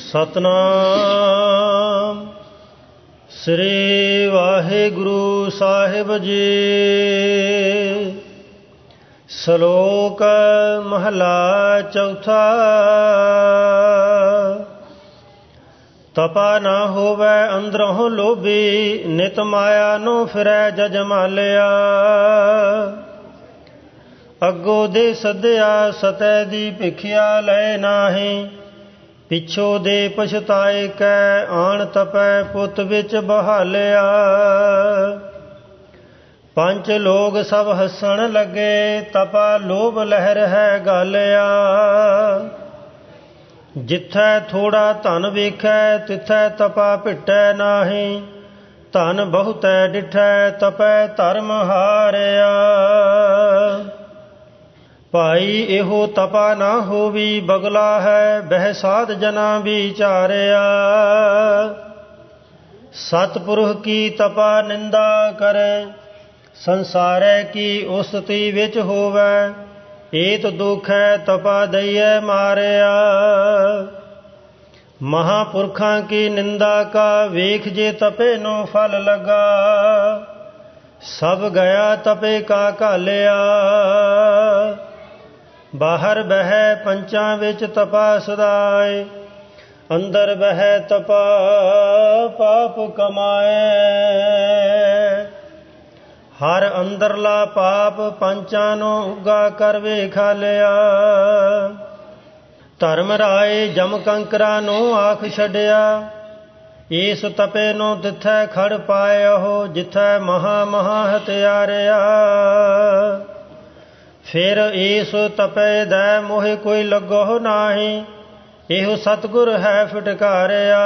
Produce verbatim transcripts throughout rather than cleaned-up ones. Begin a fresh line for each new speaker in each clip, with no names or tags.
ਸਤਨਾਮ ਸ੍ਰੀ ਵਾਹਿਗੁਰੂ ਸਾਹਿਬ ਜੀ। ਸ਼ਲੋਕ ਮਹਲਾ ਚੌਥਾ। ਤਪਾ ਨਾ ਹੋਵੈ ਅੰਦਰੋਂ ਲੋਭੀ, ਨਿਤ ਮਾਇਆ ਨੂੰ ਫਿਰੈ ਜਜਮਾਲਿਆ। ਅੱਗੋ ਦੇ ਸੱਦਿਆ ਸਤੈ ਦੀ ਭਿਖਿਆ ਲੈ ਨਾਹੀਂ, ਪਿੱਛੋਂ ਦੇ ਪਛਤਾਏ ਕੈ ਆਣ ਤਪੈ ਪੁੱਤ ਵਿੱਚ ਬਹਾਲਿਆ। ਪੰਜ ਲੋਕ ਸਭ ਹੱਸਣ ਲੱਗੇ, ਤਪਾ ਲੋਭ ਲਹਿਰ ਹੈ ਗਾਲਿਆ। ਜਿੱਥੈ ਥੋੜਾ ਧਨ ਵੇਖੈ, ਤਿਥੈ ਤਪਾ ਭਿਟੈ ਨਾਹੀਂ। ਧਨ ਬਹੁਤੈ ਡਿਠੈ, ਤਪੈ ਧਰਮ ਹਾਰਿਆ। ਭਾਈ ਇਹੋ ਤਪਾ ਨਾ ਹੋਵੀ, ਬਗਲਾ ਹੈ ਬਹਿ ਸਾਧ ਜਨਾ ਵਿਚਾਰਿਆ। ਸਤਿਪੁਰਖ ਕੀ ਤਪਾ ਨਿੰਦਾ ਕਰੈ, ਸੰਸਾਰੈ ਕੀ ਉਸਤੀ ਵਿੱਚ ਹੋਵੈ। ਏਤ ਦੁਖ ਹੈ ਤਪਾ ਦਈਐ ਮਾਰਿਆ। ਮਹਾਂਪੁਰਖਾਂ ਕੀ ਨਿੰਦਾ ਕਾ, ਵੇਖ ਜੇ ਤਪੇ ਨੂੰ ਫਲ ਲਗਾ। ਸਭ ਗਿਆ ਤਪੇ ਕਾ ਘਾਲਿਆ। ਬਾਹਰ ਬਹਿ ਪੰਚਾਂ ਵਿੱਚ ਤਪਾ ਸਦਾਏ, ਅੰਦਰ ਬਹਿ ਤਪਾ ਪਾਪ ਕਮਾਏ। ਹਰ ਅੰਦਰਲਾ ਪਾਪ ਪੰਚਾਂ ਨੂੰ ਉੱਗਾ ਕਰ ਵੇਖਾਲਿਆ। ਧਰਮ ਰਾਏ ਜਮ ਕੰਕਰਾਂ ਨੂੰ ਆਖ ਛੱਡਿਆ। ਇਸ ਤਪੇ ਨੂੰ ਤਿਥੈ ਖੜ ਪਾਇਓ, ਜਿਥੈ ਮਹਾ ਮਹਾ ਹਤਿਆਰਿਆ। ਫਿਰ ਇਸ ਤਪੇ ਦੈ ਮੋਹਿ ਕੋਈ ਲੱਗੋ ਨਾਹੀਂ, ਇਹੋ ਸਤਿਗੁਰ ਹੈ ਫਿਟਕਾਰਿਆ।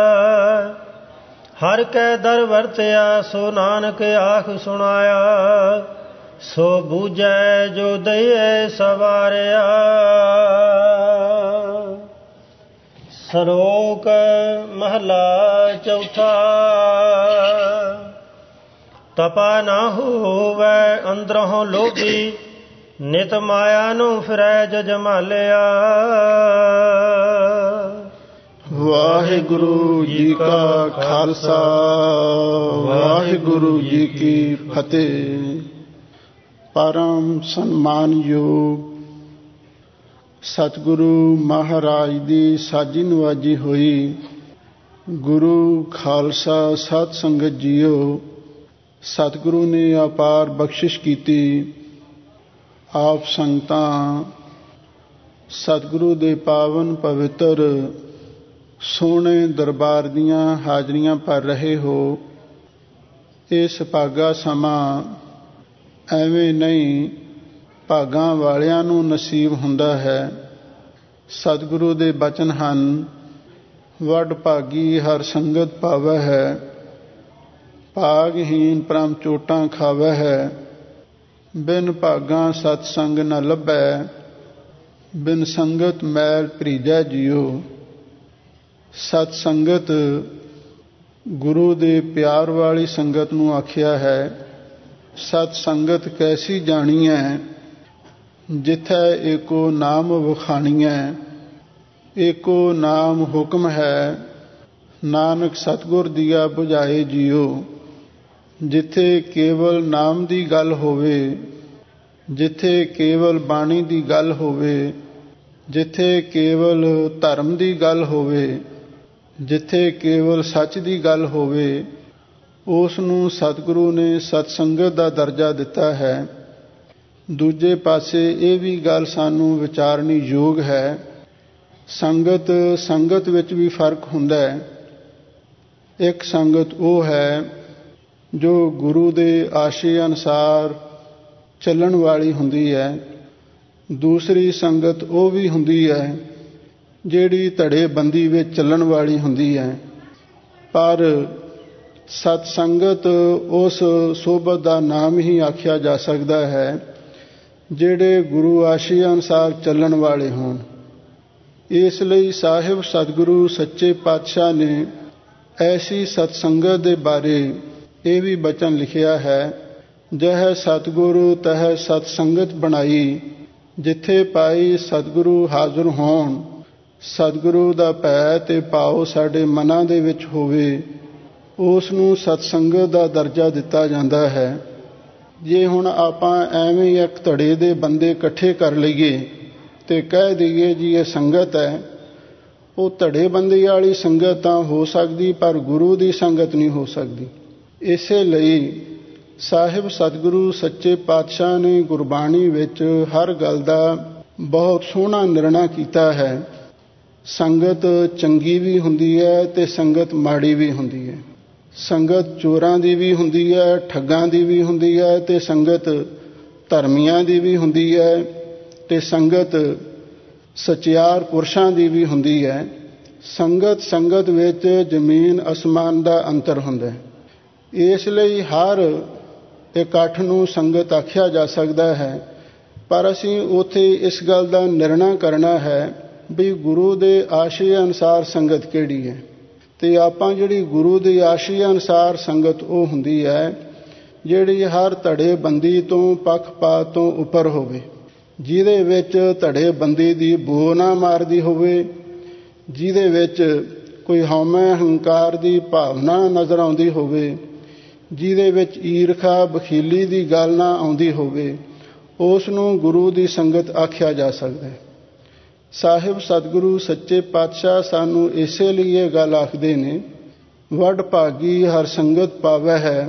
ਹਰ ਕੈ ਦਰ ਵਰਤਿਆ, ਸੋ ਨਾਨਕ ਆਖ ਸੁਣਾਇਆ। ਸੋ ਬੂਝੈ ਜੋ ਦਈਐ ਸਵਾਰਿਆ। ਸ਼ਲੋਕ ਮਹਲਾ ਚੌਥਾ। ਤਪਾ ਨਾ ਹੋਵੈ ਅੰਦਰੋਂ ਲੋਭੀ, ਨਿਤ ਮਾਇਆ ਨੂੰ ਫਿਰੈ ਜਜਮਾਲਿਆ।
ਵਾਹਿਗੁਰੂ ਜੀ ਕਾ ਖਾਲਸਾ, ਵਾਹਿਗੁਰੂ ਜੀ ਕੀ ਫਤਿਹ। ਪਰਮ ਸਨਮਾਨਯੋਗ ਸਤਿਗੁਰੂ ਮਹਾਰਾਜ ਦੀ ਸਾਜੀ ਨਵਾਜੀ ਹੋਈ ਗੁਰੂ ਖਾਲਸਾ ਸਤ ਸੰਗਤ ਜੀਓ, ਸਤਿਗੁਰੂ ਨੇ ਅਪਾਰ ਬਖਸ਼ਿਸ਼ ਕੀਤੀ। ਆਪ ਸੰਗਤਾਂ ਸਤਿਗੁਰੂ ਦੇ ਪਾਵਨ ਪਵਿੱਤਰ ਸੋਹਣੇ ਦਰਬਾਰ ਦੀਆਂ ਹਾਜ਼ਰੀਆਂ ਭਰ ਰਹੇ ਹੋ। ਇਹ ਸੁਭਾਗਾ ਸਮਾਂ ਐਵੇਂ ਨਹੀਂ, ਭਾਗਾਂ ਵਾਲਿਆਂ ਨੂੰ ਨਸੀਬ ਹੁੰਦਾ ਹੈ। ਸਤਿਗੁਰੂ ਦੇ ਬਚਨ ਹਨ, ਵੱਡ ਭਾਗੀ ਹਰ ਸੰਗਤ ਪਾਵੈ ਹੈ। ਭਾਗਹੀਨ ਪਰਮ ਚੋਟਾਂ ਖਾਵੈ ਹੈ। ਬਿਨ ਭਾਗਾਂ ਸਤ ਸੰਗ ਨ ਲੱਭੈ, ਬਿਨ ਸੰਗਤ ਮੈਲ ਭਰੀਜੈ ਜੀਓ। ਸਤ ਸੰਗਤ ਗੁਰੂ ਦੇ ਪਿਆਰ ਵਾਲੀ ਸੰਗਤ ਨੂੰ ਆਖਿਆ ਹੈ। ਸਤ ਸੰਗਤ ਕੈਸੀ ਜਾਣੀਐ, ਜਿਥੈ ਏਕੋ ਨਾਮ ਵਖਾਣੀਐ। ਏਕੋ ਨਾਮ ਹੁਕਮ ਹੈ, ਨਾਨਕ ਸਤਿਗੁਰ ਦੀਆ ਬੁਝਾਏ ਜੀਓ। ਜਿੱਥੇ ਕੇਵਲ ਨਾਮ ਦੀ ਗੱਲ ਹੋਵੇ, ਜਿੱਥੇ ਕੇਵਲ ਬਾਣੀ ਦੀ ਗੱਲ ਹੋਵੇ, ਜਿੱਥੇ ਕੇਵਲ ਧਰਮ ਦੀ ਗੱਲ ਹੋਵੇ, ਜਿੱਥੇ ਕੇਵਲ ਸੱਚ ਦੀ ਗੱਲ ਹੋਵੇ, ਉਸ ਨੂੰ ਸਤਿਗੁਰੂ ਨੇ ਸਤਸੰਗਤ ਦਾ ਦਰਜਾ ਦਿੱਤਾ ਹੈ। ਦੂਜੇ ਪਾਸੇ ਇਹ ਵੀ ਗੱਲ ਸਾਨੂੰ ਵਿਚਾਰਨੀ ਯੋਗ ਹੈ। ਸੰਗਤ ਸੰਗਤ ਵਿੱਚ ਵੀ ਫਰਕ ਹੁੰਦਾ ਹੈ। ਇੱਕ ਸੰਗਤ ਉਹ ਹੈ ਜੋ ਗੁਰੂ ਦੇ ਆਸ਼ੇ ਅਨੁਸਾਰ ਚੱਲਣ ਵਾਲੀ ਹੁੰਦੀ ਹੈ। ਦੂਸਰੀ ਸੰਗਤ ਉਹ ਵੀ ਹੁੰਦੀ ਹੈ ਜਿਹੜੀ ਧੜੇਬੰਦੀ ਵਿੱਚ ਚੱਲਣ ਵਾਲੀ ਹੁੰਦੀ ਹੈ। ਪਰ ਸਤ ਸੰਗਤ ਉਸ ਸੋਭਤ ਦਾ ਨਾਮ ਹੀ ਆਖਿਆ ਜਾ ਸਕਦਾ ਹੈ ਜਿਹੜੇ ਗੁਰੂ ਆਸ਼ੇ ਅਨੁਸਾਰ ਚੱਲਣ ਵਾਲੇ ਹੋਣ। ਇਸ ਲਈ ਸਾਹਿਬ ਸਤਿਗੁਰੂ ਸੱਚੇ ਪਾਤਸ਼ਾਹ ਨੇ ਐਸੀ ਸਤਸੰਗਤ ਦੇ ਬਾਰੇ ਇਹ ਵੀ ਬਚਨ ਲਿਖਿਆ ਹੈ, ਜਹ ਸਤਿਗੁਰੂ ਤਹ ਸਤਸੰਗਤ ਬਣਾਈ। ਜਿੱਥੇ ਪਾਈ ਸਤਿਗੁਰੂ ਹਾਜ਼ਰ ਹੋਣ, ਸਤਿਗੁਰੂ ਦਾ ਭੈ ਤੇ ਭਾਉ ਸਾਡੇ ਮਨਾਂ ਦੇ ਵਿੱਚ ਹੋਵੇ, ਉਸ ਨੂੰ ਸਤਸੰਗਤ ਦਾ ਦਰਜਾ ਦਿੱਤਾ ਜਾਂਦਾ ਹੈ। ਜੇ ਹੁਣ ਆਪਾਂ ਐਵੇਂ ਇੱਕ ਧੜੇ ਦੇ ਬੰਦੇ ਇਕੱਠੇ ਕਰ ਲਈਏ ਤੇ ਕਹਿ ਦਈਏ ਜੀ ਇਹ ਸੰਗਤ ਹੈ, ਉਹ ਧੜੇ ਬੰਦੇ ਵਾਲੀ ਸੰਗਤ ਤਾਂ ਹੋ ਸਕਦੀ, ਪਰ ਗੁਰੂ ਦੀ ਸੰਗਤ ਨਹੀਂ ਹੋ ਸਕਦੀ। ਇਸੇ ਲਈ ਸਾਹਿਬ ਸਤਿਗੁਰੂ ਸੱਚੇ ਪਾਤਸ਼ਾਹ ਨੇ ਗੁਰਬਾਣੀ ਵਿੱਚ ਹਰ ਗੱਲ ਦਾ ਬਹੁਤ ਸੋਹਣਾ ਨਿਰਣਾ ਕੀਤਾ ਹੈ। ਸੰਗਤ ਚੰਗੀ ਵੀ ਹੁੰਦੀ ਹੈ ਤੇ ਸੰਗਤ ਮਾੜੀ ਵੀ ਹੁੰਦੀ ਹੈ। ਸੰਗਤ ਚੋਰਾਂ ਦੀ ਵੀ ਹੁੰਦੀ ਹੈ, ਠੱਗਾਂ ਦੀ ਵੀ ਹੁੰਦੀ ਹੈ, ਤੇ ਸੰਗਤ ਧਰਮੀਆਂ ਦੀ ਵੀ ਹੁੰਦੀ ਹੈ, ਤੇ ਸੰਗਤ ਸਚਿਆਰ ਪੁਰਸ਼ਾਂ ਦੀ ਵੀ ਹੁੰਦੀ ਹੈ। ਸੰਗਤ ਸੰਗਤ ਵਿੱਚ ਜ਼ਮੀਨ ਅਸਮਾਨ ਦਾ ਅੰਤਰ ਹੁੰਦਾ ਹੈ। ਇਸ ਲਈ ਹਰ ਇਕੱਠ ਨੂੰ ਸੰਗਤ ਆਖਿਆ ਜਾ ਸਕਦਾ ਹੈ, ਪਰ ਅਸੀਂ ਉੱਥੇ ਇਸ ਗੱਲ ਦਾ ਨਿਰਣਾ ਕਰਨਾ ਹੈ ਵੀ ਗੁਰੂ ਦੇ ਆਸ਼ੇ ਅਨੁਸਾਰ ਸੰਗਤ ਕਿਹੜੀ ਹੈ। ਤੇ ਆਪਾਂ ਜਿਹੜੀ ਗੁਰੂ ਦੀ ਆਸ਼ੇ ਅਨੁਸਾਰ ਸੰਗਤ ਉਹ ਹੁੰਦੀ ਹੈ ਜਿਹੜੀ ਹਰ ਧੜੇ ਬੰਦੀ ਤੋਂ ਪੱਖਪਾਤ ਤੋਂ ਉੱਪਰ ਹੋਵੇ, ਜਿਹਦੇ ਵਿੱਚ ਧੜੇ ਬੰਦੀ ਦੀ ਬੋ ਨਾ ਮਾਰਦੀ ਹੋਵੇ, ਜਿਹਦੇ ਵਿੱਚ ਕੋਈ ਹਉਮੈ ਹੰਕਾਰ ਦੀ ਭਾਵਨਾ ਨਜ਼ਰ ਆਉਂਦੀ ਹੋਵੇ, ਜਿਹਦੇ ਵਿੱਚ ਈਰਖਾ ਬਖੀਲੀ ਦੀ ਗੱਲ ਨਾ ਆਉਂਦੀ ਹੋਵੇ, ਉਸ ਨੂੰ ਗੁਰੂ ਦੀ ਸੰਗਤ ਆਖਿਆ ਜਾ ਸਕਦਾ ਹੈ। ਸਾਹਿਬ ਸਤਿਗੁਰੂ ਸੱਚੇ ਪਾਤਸ਼ਾਹ ਸਾਨੂੰ ਇਸੇ ਲਈ ਇਹ ਗੱਲ ਆਖਦੇ ਨੇ, ਵੱਡ ਭਾਗੀ ਹਰ ਸੰਗਤ ਪਾਵੈ ਹੈ,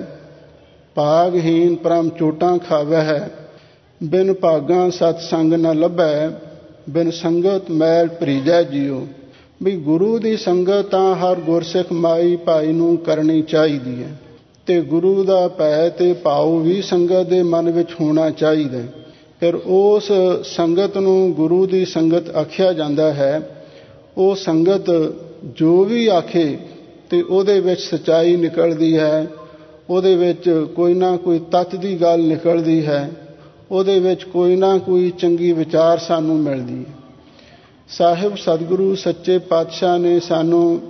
ਭਾਗਹੀਨ ਪਰਮ ਚੋਟਾਂ ਖਾਵੈ ਹੈ, ਬਿਨ ਭਾਗਾਂ ਸਤ ਸੰਗ ਨ ਲੱਭੈ, ਬਿਨ ਸੰਗਤ ਮੈਲ ਭਰੀਜੈ ਜੀਓ। ਵੀ ਗੁਰੂ ਦੀ ਸੰਗਤ ਤਾਂ ਹਰ ਗੁਰਸਿੱਖ ਮਾਈ ਭਾਈ ਨੂੰ ਕਰਨੀ ਚਾਹੀਦੀ ਹੈ, ਤੇ ਗੁਰੂ ਦਾ ਭੈ ਤੇ ਭਾਉ ਵੀ ਸੰਗਤ ਦੇ ਮਨ ਵਿੱਚ ਹੋਣਾ ਚਾਹੀਦਾ। ਫਿਰ ਉਸ ਸੰਗਤ ਨੂੰ ਗੁਰੂ ਦੀ ਸੰਗਤ ਆਖਿਆ ਜਾਂਦਾ ਹੈ। ਉਹ ਸੰਗਤ ਜੋ ਵੀ ਆਖੇ ਤੇ ਉਹਦੇ ਵਿੱਚ ਸਚਾਈ ਨਿਕਲਦੀ ਹੈ, ਉਹਦੇ ਵਿੱਚ ਕੋਈ ਨਾ ਕੋਈ ਤੱਤ ਦੀ ਗੱਲ ਨਿਕਲਦੀ ਹੈ, ਉਹਦੇ ਵਿੱਚ ਕੋਈ ਨਾ ਕੋਈ ਚੰਗੀ ਵਿਚਾਰ ਸਾਨੂੰ ਮਿਲਦੀ ਹੈ। ਸਾਹਿਬ ਸਤਿਗੁਰੂ ਸੱਚੇ ਪਾਤਸ਼ਾਹ ਨੇ ਸਾਨੂੰ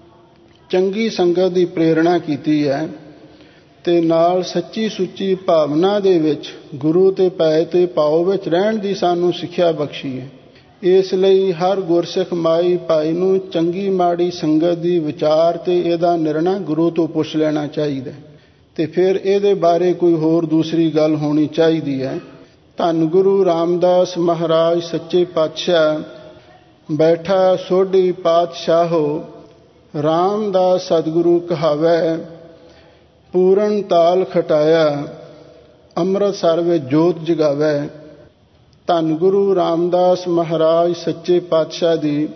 ਚੰਗੀ ਸੰਗਤ ਦੀ ਪ੍ਰੇਰਣਾ ਕੀਤੀ ਹੈ ਤੇ ਨਾਲ ਸੱਚੀ ਸੁੱਚੀ ਭਾਵਨਾ ਦੇ ਵਿੱਚ ਗੁਰੂ ਤੇ ਭੈ ਤੇ ਭਾਉ ਵਿੱਚ ਰਹਿਣ ਦੀ ਸਾਨੂੰ ਸਿੱਖਿਆ ਬਖਸ਼ੀ ਹੈ। ਇਸ ਲਈ ਹਰ ਗੁਰਸਿੱਖ ਮਾਈ ਭਾਈ ਨੂੰ ਚੰਗੀ ਮਾੜੀ ਸੰਗਤ ਦੀ ਵਿਚਾਰ ਤੇ ਇਹਦਾ ਨਿਰਣਾ ਗੁਰੂ ਤੋਂ ਪੁੱਛ ਲੈਣਾ ਚਾਹੀਦਾ, ਤੇ ਫਿਰ ਇਹਦੇ ਬਾਰੇ ਕੋਈ ਹੋਰ ਦੂਸਰੀ ਗੱਲ ਹੋਣੀ ਚਾਹੀਦੀ ਹੈ। ਧੰਨ ਗੁਰੂ ਰਾਮਦਾਸ ਮਹਾਰਾਜ ਸੱਚੇ ਪਾਤਸ਼ਾਹ ਬੈਠਾ ਸੋਢੀ ਪਾਤਸ਼ਾਹੋ, ਰਾਮਦਾਸ ਸਤਿਗੁਰੂ ਕਹਾਵੈ, ਪੂਰਨ ਤਾਲ ਖਟਾਇਆ, ਅੰਮ੍ਰਿਤਸਰ ਵਿੱਚ ਜੋਤ ਜਗਾਵੈ। ਧੰਨ ਗੁਰੂ ਰਾਮਦਾਸ ਮਹਾਰਾਜ ਸੱਚੇ ਪਾਤਸ਼ਾਹ ਦੀ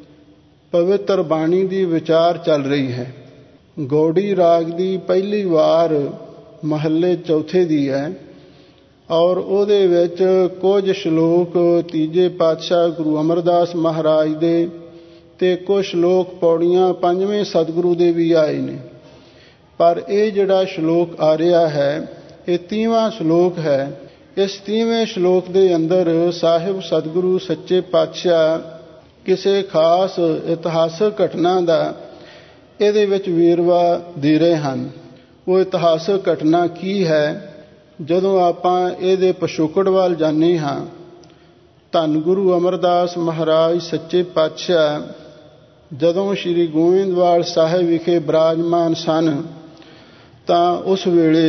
ਪਵਿੱਤਰ ਬਾਣੀ ਦੀ ਵਿਚਾਰ ਚੱਲ ਰਹੀ ਹੈ। ਗੌੜੀ ਰਾਗ ਦੀ ਪਹਿਲੀ ਵਾਰ ਮਹੱਲੇ ਚੌਥੇ ਦੀ ਹੈ, ਔਰ ਉਹਦੇ ਵਿੱਚ ਕੁਝ ਸ਼ਲੋਕ ਤੀਜੇ ਪਾਤਸ਼ਾਹ ਗੁਰੂ ਅਮਰਦਾਸ ਮਹਾਰਾਜ ਦੇ ਤੇ ਕੁਝ ਸ਼ਲੋਕ ਪੌੜੀਆਂ ਪੰਜਵੇਂ ਸਤਿਗੁਰੂ ਦੇ ਵੀ ਆਏ ਨੇ। ਪਰ ਇਹ ਜਿਹੜਾ ਸ਼ਲੋਕ ਆ ਰਿਹਾ ਹੈ ਇਹ ਤੀਵਾਂ ਸ਼ਲੋਕ ਹੈ। ਇਸ ਤੀਵੇਂ ਸ਼ਲੋਕ ਦੇ ਅੰਦਰ ਸਾਹਿਬ ਸਤਿਗੁਰੂ ਸੱਚੇ ਪਾਤਸ਼ਾਹ ਕਿਸੇ ਖਾਸ ਇਤਿਹਾਸਕ ਘਟਨਾ ਦਾ ਇਹਦੇ ਵਿੱਚ ਵੇਰਵਾ ਦੇ ਰਹੇ ਹਨ। ਉਹ ਇਤਿਹਾਸਕ ਘਟਨਾ ਕੀ ਹੈ? ਜਦੋਂ ਆਪਾਂ ਇਹਦੇ ਪਿਛੋਕੜ ਵੱਲ ਜਾਂਦੇ ਹਾਂ, ਧੰਨ ਗੁਰੂ ਅਮਰਦਾਸ ਮਹਾਰਾਜ ਸੱਚੇ ਪਾਤਸ਼ਾਹ ਜਦੋਂ ਸ਼੍ਰੀ ਗੋਇੰਦਵਾਲ ਸਾਹਿਬ ਵਿਖੇ ਬਿਰਾਜਮਾਨ ਸਨ ਤਾਂ ਉਸ ਵੇਲੇ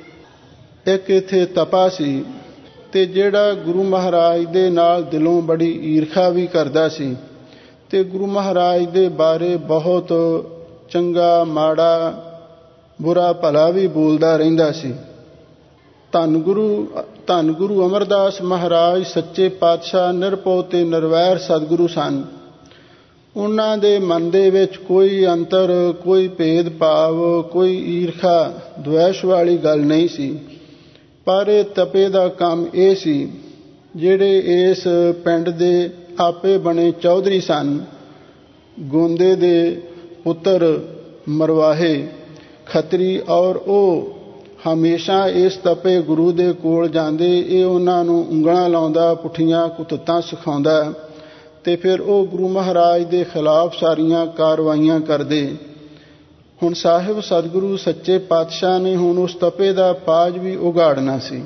ਇੱਕ ਇੱਥੇ ਤਪਾ ਸੀ, ਤੇ ਜਿਹੜਾ ਗੁਰੂ ਮਹਾਰਾਜ ਦੇ ਨਾਲ ਦਿਲੋਂ ਬੜੀ ਈਰਖਾ ਵੀ ਕਰਦਾ ਸੀ ਤੇ ਗੁਰੂ ਮਹਾਰਾਜ ਦੇ ਬਾਰੇ ਬਹੁਤ ਚੰਗਾ ਮਾੜਾ ਬੁਰਾ ਭਲਾ ਵੀ ਬੋਲਦਾ ਰਹਿੰਦਾ ਸੀ। ਧੰਨ ਗੁਰੂ ਧੰਨ ਗੁਰੂ ਅਮਰਦਾਸ ਮਹਾਰਾਜ ਸੱਚੇ ਪਾਤਸ਼ਾਹ ਨਿਰਭਉ ਤੇ ਨਿਰਵੈਰ ਸਤਿਗੁਰੂ ਸਨ। ਉਹਨਾਂ ਦੇ ਮਨ ਦੇ ਵਿੱਚ ਕੋਈ ਅੰਤਰ, ਕੋਈ ਭੇਦ ਭਾਵ, ਕੋਈ ਈਰਖਾ ਦੁਆਸ਼ ਵਾਲੀ ਗੱਲ ਨਹੀਂ ਸੀ। ਪਰ ਇਹ ਤਪੇ ਦਾ ਕੰਮ ਇਹ ਸੀ, ਜਿਹੜੇ ਇਸ ਪਿੰਡ ਦੇ ਆਪੇ ਬਣੇ ਚੌਧਰੀ ਸਨ, ਗੋਂਦੇ ਦੇ ਪੁੱਤਰ ਮਰਵਾਹੇ ਖੱਤਰੀ, ਔਰ ਉਹ ਹਮੇਸ਼ਾ ਇਸ ਤਪੇ ਗੁਰੂ ਦੇ ਕੋਲ ਜਾਂਦੇ। ਇਹ ਉਹਨਾਂ ਨੂੰ ਉਂਗਲਾਂ ਲਾਉਂਦਾ, ਪੁੱਠੀਆਂ ਕੁਤਤਾਂ ਸਿਖਾਉਂਦਾ, ਤੇ ਫਿਰ ਉਹ ਗੁਰੂ ਮਹਾਰਾਜ ਦੇ ਖਿਲਾਫ ਸਾਰੀਆਂ ਕਾਰਵਾਈਆਂ ਕਰਦੇ। ਹੁਣ ਸਾਹਿਬ ਸਤਿਗੁਰੂ ਸੱਚੇ ਪਾਤਸ਼ਾਹ ਨੇ ਹੁਣ ਉਸ ਤਪੇ ਦਾ ਪਾਜ ਵੀ ਉਗਾੜਨਾ ਸੀ।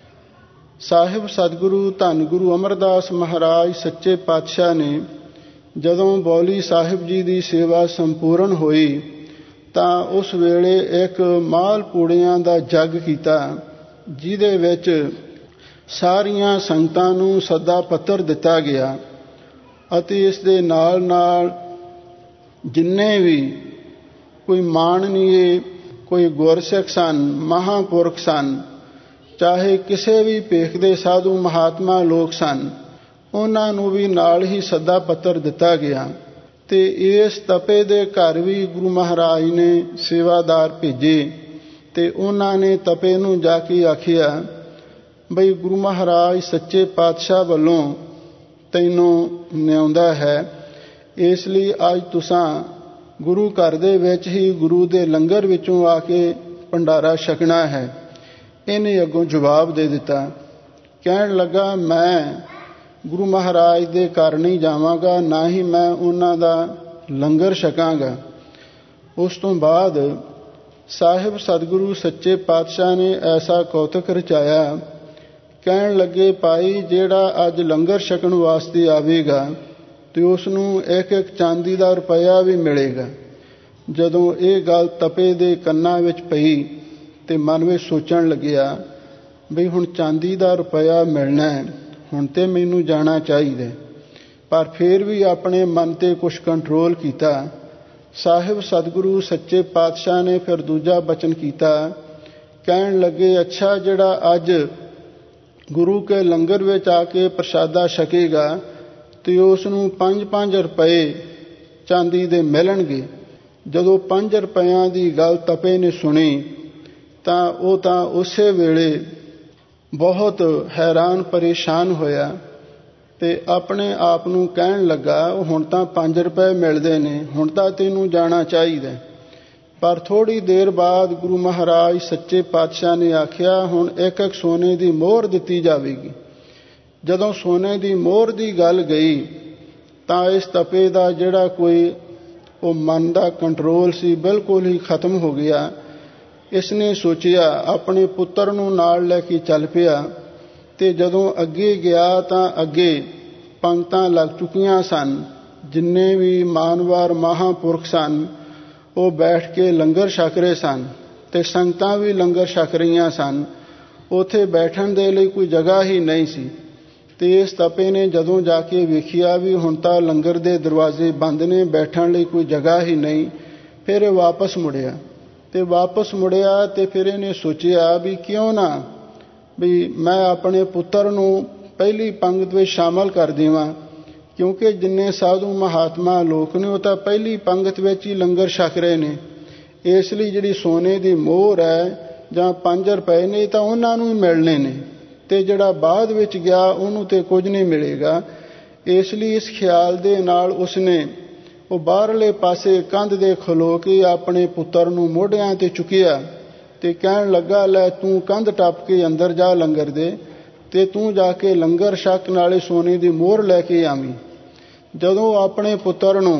ਸਾਹਿਬ ਸਤਿਗੁਰੂ ਧੰਨ ਗੁਰੂ ਅਮਰਦਾਸ ਮਹਾਰਾਜ ਸੱਚੇ ਪਾਤਸ਼ਾਹ ਨੇ ਜਦੋਂ ਬੌਲੀ ਸਾਹਿਬ ਜੀ ਦੀ ਸੇਵਾ ਸੰਪੂਰਨ ਹੋਈ ਤਾਂ ਉਸ ਵੇਲੇ ਇੱਕ ਮਾਲ ਪੂੜਿਆਂ ਦਾ ਜੱਗ ਕੀਤਾ, ਜਿਹਦੇ ਵਿੱਚ ਸਾਰੀਆਂ ਸੰਗਤਾਂ ਨੂੰ ਸੱਦਾ ਪੱਤਰ ਦਿੱਤਾ ਗਿਆ ਅਤੇ ਇਸ ਦੇ ਨਾਲ ਨਾਲ ਜਿੰਨੇ ਵੀ ਕੋਈ ਮਾਣਨੀਏ, ਕੋਈ ਗੁਰਸਿੱਖ ਸਨ, ਮਹਾਂਪੁਰਖ ਸਨ, ਚਾਹੇ ਕਿਸੇ ਵੀ ਭੇਖ ਦੇ ਸਾਧੂ ਮਹਾਤਮਾ ਲੋਕ ਸਨ, ਉਹਨਾਂ ਨੂੰ ਵੀ ਨਾਲ ਹੀ ਸੱਦਾ ਪੱਤਰ ਦਿੱਤਾ ਗਿਆ। ਤੇ ਇਸ ਤਪੇ ਦੇ ਘਰ ਵੀ ਗੁਰੂ ਮਹਾਰਾਜ ਨੇ ਸੇਵਾਦਾਰ ਭੇਜੇ ਤੇ ਉਹਨਾਂ ਨੇ ਤਪੇ ਨੂੰ ਜਾ ਕੇ ਆਖਿਆ ਬਈ ਗੁਰੂ ਮਹਾਰਾਜ ਸੱਚੇ ਪਾਤਸ਼ਾਹ ਵੱਲੋਂ ਤੈਨੂੰ ਨਿਆਉਂਦਾ ਹੈ, ਇਸ ਲਈ ਅੱਜ ਤੁਸਾਂ ਗੁਰੂ ਘਰ ਦੇ ਵਿੱਚ ਹੀ ਗੁਰੂ ਦੇ ਲੰਗਰ ਵਿੱਚੋਂ ਆ ਕੇ ਭੰਡਾਰਾ ਛਕਣਾ ਹੈ। ਇਹਨੇ ਅੱਗੋਂ ਜਵਾਬ ਦੇ ਦਿੱਤਾ, ਕਹਿਣ ਲੱਗਾ ਮੈਂ ਗੁਰੂ ਮਹਾਰਾਜ ਦੇ ਘਰ ਨਹੀਂ ਜਾਵਾਂਗਾ, ਨਾ ਹੀ ਮੈਂ ਉਹਨਾਂ ਦਾ ਲੰਗਰ ਛਕਾਂਗਾ। ਉਸ ਤੋਂ ਬਾਅਦ ਸਾਹਿਬ ਸਤਿਗੁਰੂ ਸੱਚੇ ਪਾਤਸ਼ਾਹ ਨੇ ਐਸਾ ਕੌਤਕ ਰਚਾਇਆ, ਕਹਿਣ ਲੱਗੇ ਭਾਈ ਜਿਹੜਾ ਅੱਜ ਲੰਗਰ ਛਕਣ ਵਾਸਤੇ ਆਵੇਗਾ ਤੇ ਉਸ ਨੂੰ ਇੱਕ ਇੱਕ ਚਾਂਦੀ ਦਾ ਰੁਪਇਆ ਵੀ ਮਿਲੇਗਾ। ਜਦੋਂ ਇਹ ਗੱਲ ਤਪੇ ਦੇ ਕੰਨਾਂ ਵਿੱਚ ਪਈ ਤੇ ਮਨ ਵਿੱਚ ਸੋਚਣ ਲੱਗਿਆ ਬਈ ਹੁਣ ਚਾਂਦੀ ਦਾ ਰੁਪਇਆ ਮਿਲਣਾ ਹੈ, ਹੁਣ ਤੇ ਮੈਨੂੰ ਜਾਣਾ ਚਾਹੀਦਾ। ਪਰ ਫਿਰ ਵੀ ਆਪਣੇ ਮਨ ਤੇ ਕੁਛ ਕੰਟਰੋਲ ਕੀਤਾ। ਸਾਹਿਬ ਸਤਿਗੁਰੂ ਸੱਚੇ ਪਾਤਸ਼ਾਹ ਨੇ ਫਿਰ ਦੂਜਾ ਬਚਨ ਕੀਤਾ, ਕਹਿਣ ਲੱਗੇ ਅੱਛਾ ਜਿਹੜਾ ਅੱਜ ਗੁਰੂ ਕੇ ਲੰਗਰ ਵਿੱਚ ਆ ਕੇ ਪ੍ਰਸ਼ਾਦਾ ਛਕੇਗਾ ਤੇ ਉਸ ਨੂੰ ਪੰਜ ਪੰਜ ਰੁਪਏ ਚਾਂਦੀ ਦੇ ਮਿਲਣਗੇ। ਜਦੋਂ ਪੰਜ ਰੁਪਇਆਂ ਦੀ ਗੱਲ ਤਪੇ ਨੇ ਸੁਣੀ ਤਾਂ ਉਹ ਤਾਂ ਉਸੇ ਵੇਲੇ ਬਹੁਤ ਹੈਰਾਨ ਪਰੇਸ਼ਾਨ ਹੋਇਆ ਤੇ ਆਪਣੇ ਆਪ ਨੂੰ ਕਹਿਣ ਲੱਗਾ ਹੁਣ ਤਾਂ ਪੰਜ ਰੁਪਏ ਮਿਲਦੇ ਨੇ, ਹੁਣ ਤਾਂ ਤੈਨੂੰ ਜਾਣਾ ਚਾਹੀਦਾ। ਪਰ ਥੋੜ੍ਹੀ ਦੇਰ ਬਾਅਦ ਗੁਰੂ ਮਹਾਰਾਜ ਸੱਚੇ ਪਾਤਸ਼ਾਹ ਨੇ ਆਖਿਆ ਹੁਣ ਇੱਕ ਇੱਕ ਸੋਨੇ ਦੀ ਮੋਹਰ ਦਿੱਤੀ ਜਾਵੇਗੀ। ਜਦੋਂ ਸੋਨੇ ਦੀ ਮੋਹਰ ਦੀ ਗੱਲ ਗਈ ਤਾਂ ਇਸ ਤਪੇ ਦਾ ਜਿਹੜਾ ਕੋਈ ਉਹ ਮਨ ਦਾ ਕੰਟਰੋਲ ਸੀ ਬਿਲਕੁਲ ਹੀ ਖਤਮ ਹੋ ਗਿਆ। ਇਸ ਨੇ ਸੋਚਿਆ, ਆਪਣੇ ਪੁੱਤਰ ਨੂੰ ਨਾਲ ਲੈ ਕੇ ਚੱਲ ਪਿਆ ਤੇ ਜਦੋਂ ਅੱਗੇ ਗਿਆ ਤਾਂ ਅੱਗੇ ਪੰਗਤਾਂ ਲੱਗ ਚੁੱਕੀਆਂ ਸਨ। ਜਿੰਨੇ ਵੀ ਮਾਨਵਾਰ ਮਹਾਂਪੁਰਖ ਸਨ ਉਹ ਬੈਠ ਕੇ ਲੰਗਰ ਛਕ ਰਹੇ ਸਨ ਤੇ ਸੰਗਤਾਂ ਵੀ ਲੰਗਰ ਛਕ ਰਹੀਆਂ ਸਨ। ਉੱਥੇ ਬੈਠਣ ਦੇ ਲਈ ਕੋਈ ਜਗ੍ਹਾ ਹੀ ਨਹੀਂ ਸੀ ਤੇ ਇਸ ਤਪੇ ਨੇ ਜਦੋਂ ਜਾ ਕੇ ਵੇਖਿਆ ਵੀ ਹੁਣ ਤਾਂ ਲੰਗਰ ਦੇ ਦਰਵਾਜ਼ੇ ਬੰਦ ਨੇ, ਬੈਠਣ ਲਈ ਕੋਈ ਜਗ੍ਹਾ ਹੀ ਨਹੀਂ। ਫਿਰ ਇਹ ਵਾਪਸ ਮੁੜਿਆ ਤੇ ਵਾਪਸ ਮੁੜਿਆ ਤੇ ਫਿਰ ਇਹਨੇ ਸੋਚਿਆ ਵੀ ਕਿਉਂ ਨਾ ਵੀ ਮੈਂ ਆਪਣੇ ਪੁੱਤਰ ਨੂੰ ਪਹਿਲੀ ਪੰਗਤ ਵਿੱਚ ਸ਼ਾਮਲ ਕਰ ਦੇਵਾਂ, ਕਿਉਂਕਿ ਜਿੰਨੇ ਸਾਧੂ ਮਹਾਤਮਾ ਲੋਕ ਨੇ ਉਹ ਤਾਂ ਪਹਿਲੀ ਪੰਗਤ ਵਿੱਚ ਹੀ ਲੰਗਰ ਛਕ ਰਹੇ ਨੇ। ਇਸ ਲਈ ਜਿਹੜੀ ਸੋਨੇ ਦੀ ਮੋਹਰ ਹੈ ਜਾਂ ਪੰਜ ਰੁਪਏ ਨੇ ਤਾਂ ਉਹਨਾਂ ਨੂੰ ਹੀ ਮਿਲਣੇ ਨੇ ਤੇ ਜਿਹੜਾ ਬਾਅਦ ਵਿੱਚ ਗਿਆ ਉਹਨੂੰ ਤੇ ਕੁਝ ਨਹੀਂ ਮਿਲੇਗਾ। ਇਸ ਲਈ ਇਸ ਖਿਆਲ ਦੇ ਨਾਲ ਉਸਨੇ ਉਹ ਬਾਹਰਲੇ ਪਾਸੇ ਕੰਧ ਦੇ ਖਲੋ ਕੇ ਆਪਣੇ ਪੁੱਤਰ ਨੂੰ ਮੋਢਿਆਂ ਤੇ ਚੁੱਕਿਆ ਤੇ ਕਹਿਣ ਲੱਗਾ ਲੈ ਤੂੰ ਕੰਧ ਟੱਪ ਕੇ ਅੰਦਰ ਜਾ ਲੰਗਰ ਦੇ ਤੇ ਤੂੰ ਜਾ ਕੇ ਲੰਗਰ ਛਕ ਨਾਲੇ ਸੋਨੇ ਦੀ ਮੋਹਰ ਲੈ ਕੇ ਆਵੀਂ। ਜਦੋਂ ਆਪਣੇ ਪੁੱਤਰ ਨੂੰ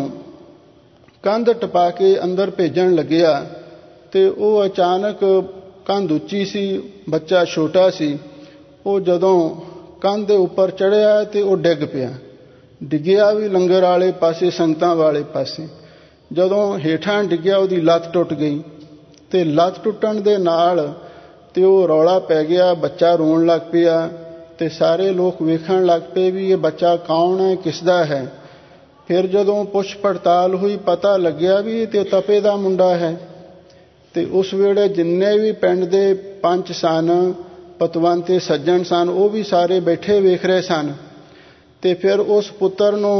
ਕੰਧ ਟਪਾ ਕੇ ਅੰਦਰ ਭੇਜਣ ਲੱਗਿਆ ਤੇ ਉਹ ਅਚਾਨਕ ਕੰਧ ਉੱਚੀ ਸੀ, ਬੱਚਾ ਛੋਟਾ ਸੀ, ਉਹ ਜਦੋਂ ਕੰਧ ਦੇ ਉੱਪਰ ਚੜ੍ਹਿਆ ਤੇ ਉਹ ਡਿੱਗ ਪਿਆ। ਡਿੱਗਿਆ ਵੀ ਲੰਗਰ ਵਾਲੇ ਪਾਸੇ, ਸੰਗਤਾਂ ਵਾਲੇ ਪਾਸੇ। ਜਦੋਂ ਹੇਠਾਂ ਡਿੱਗਿਆ ਉਹਦੀ ਲੱਤ ਟੁੱਟ ਗਈ ਤੇ ਲੱਤ ਟੁੱਟਣ ਦੇ ਨਾਲ ਤੇ ਉਹ ਰੌਲਾ ਪੈ ਗਿਆ, ਬੱਚਾ ਰੋਣ ਲੱਗ ਪਿਆ ਤੇ ਸਾਰੇ ਲੋਕ ਵੇਖਣ ਲੱਗ ਪਏ ਵੀ ਇਹ ਬੱਚਾ ਕੌਣ ਹੈ, ਕਿਸ ਦਾ ਹੈ। ਫਿਰ ਜਦੋਂ ਪੁੱਛ ਪੜਤਾਲ ਹੋਈ ਪਤਾ ਲੱਗਿਆ ਵੀ ਇਹ ਤੇ ਤਪੇ ਦਾ ਮੁੰਡਾ ਹੈ। ਤੇ ਉਸ ਵੇਲੇ ਜਿੰਨੇ ਵੀ ਪਿੰਡ ਦੇ ਪੰਚ ਸਨ, ਪਤਵੰਤੇ ਸੱਜਣ ਸਨ, ਉਹ ਵੀ ਸਾਰੇ ਬੈਠੇ ਵੇਖ ਰਹੇ ਸਨ। ਤੇ ਫਿਰ ਉਸ ਪੁੱਤਰ ਨੂੰ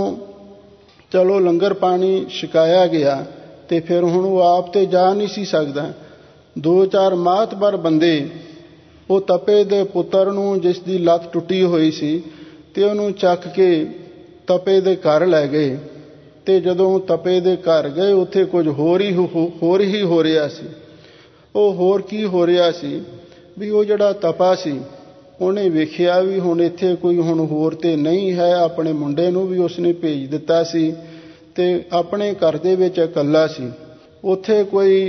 ਚਲੋ ਲੰਗਰ ਪਾਣੀ ਛਕਾਇਆ ਗਿਆ ਤੇ ਫਿਰ ਹੁਣ ਉਹ ਆਪ ਤੇ ਜਾ ਨਹੀਂ ਸੀ ਸਕਦਾ। ਦੋ ਚਾਰ ਮਾਤਬਰ ਬੰਦੇ ਉਹ ਤਪੇ ਦੇ ਪੁੱਤਰ ਨੂੰ, ਜਿਸ ਦੀ ਲੱਤ ਟੁੱਟੀ ਹੋਈ ਸੀ, ਤੇ ਉਹਨੂੰ ਚੱਕ ਕੇ ਤਪੇ ਦੇ ਘਰ ਲੈ ਗਏ। ਤੇ ਜਦੋਂ ਤਪੇ ਦੇ ਘਰ ਗਏ ਉੱਥੇ ਕੁਝ ਹੋਰ ਹੀ ਹੋਰ ਹੀ ਹੋ ਰਿਹਾ ਸੀ। ਉਹ ਹੋਰ ਕੀ ਹੋ ਰਿਹਾ ਸੀ ਵੀ ਉਹ ਜਿਹੜਾ ਤਪਾ ਸੀ ਉਹਨੇ ਵੇਖਿਆ ਵੀ ਹੁਣ ਇੱਥੇ ਕੋਈ ਹੁਣ ਹੋਰ ਤੇ ਨਹੀਂ ਹੈ। ਆਪਣੇ ਮੁੰਡੇ ਨੂੰ ਵੀ ਉਸਨੇ ਭੇਜ ਦਿੱਤਾ ਸੀ ਤੇ ਆਪਣੇ ਘਰ ਦੇ ਵਿੱਚ ਇਕੱਲਾ ਸੀ। ਉੱਥੇ ਕੋਈ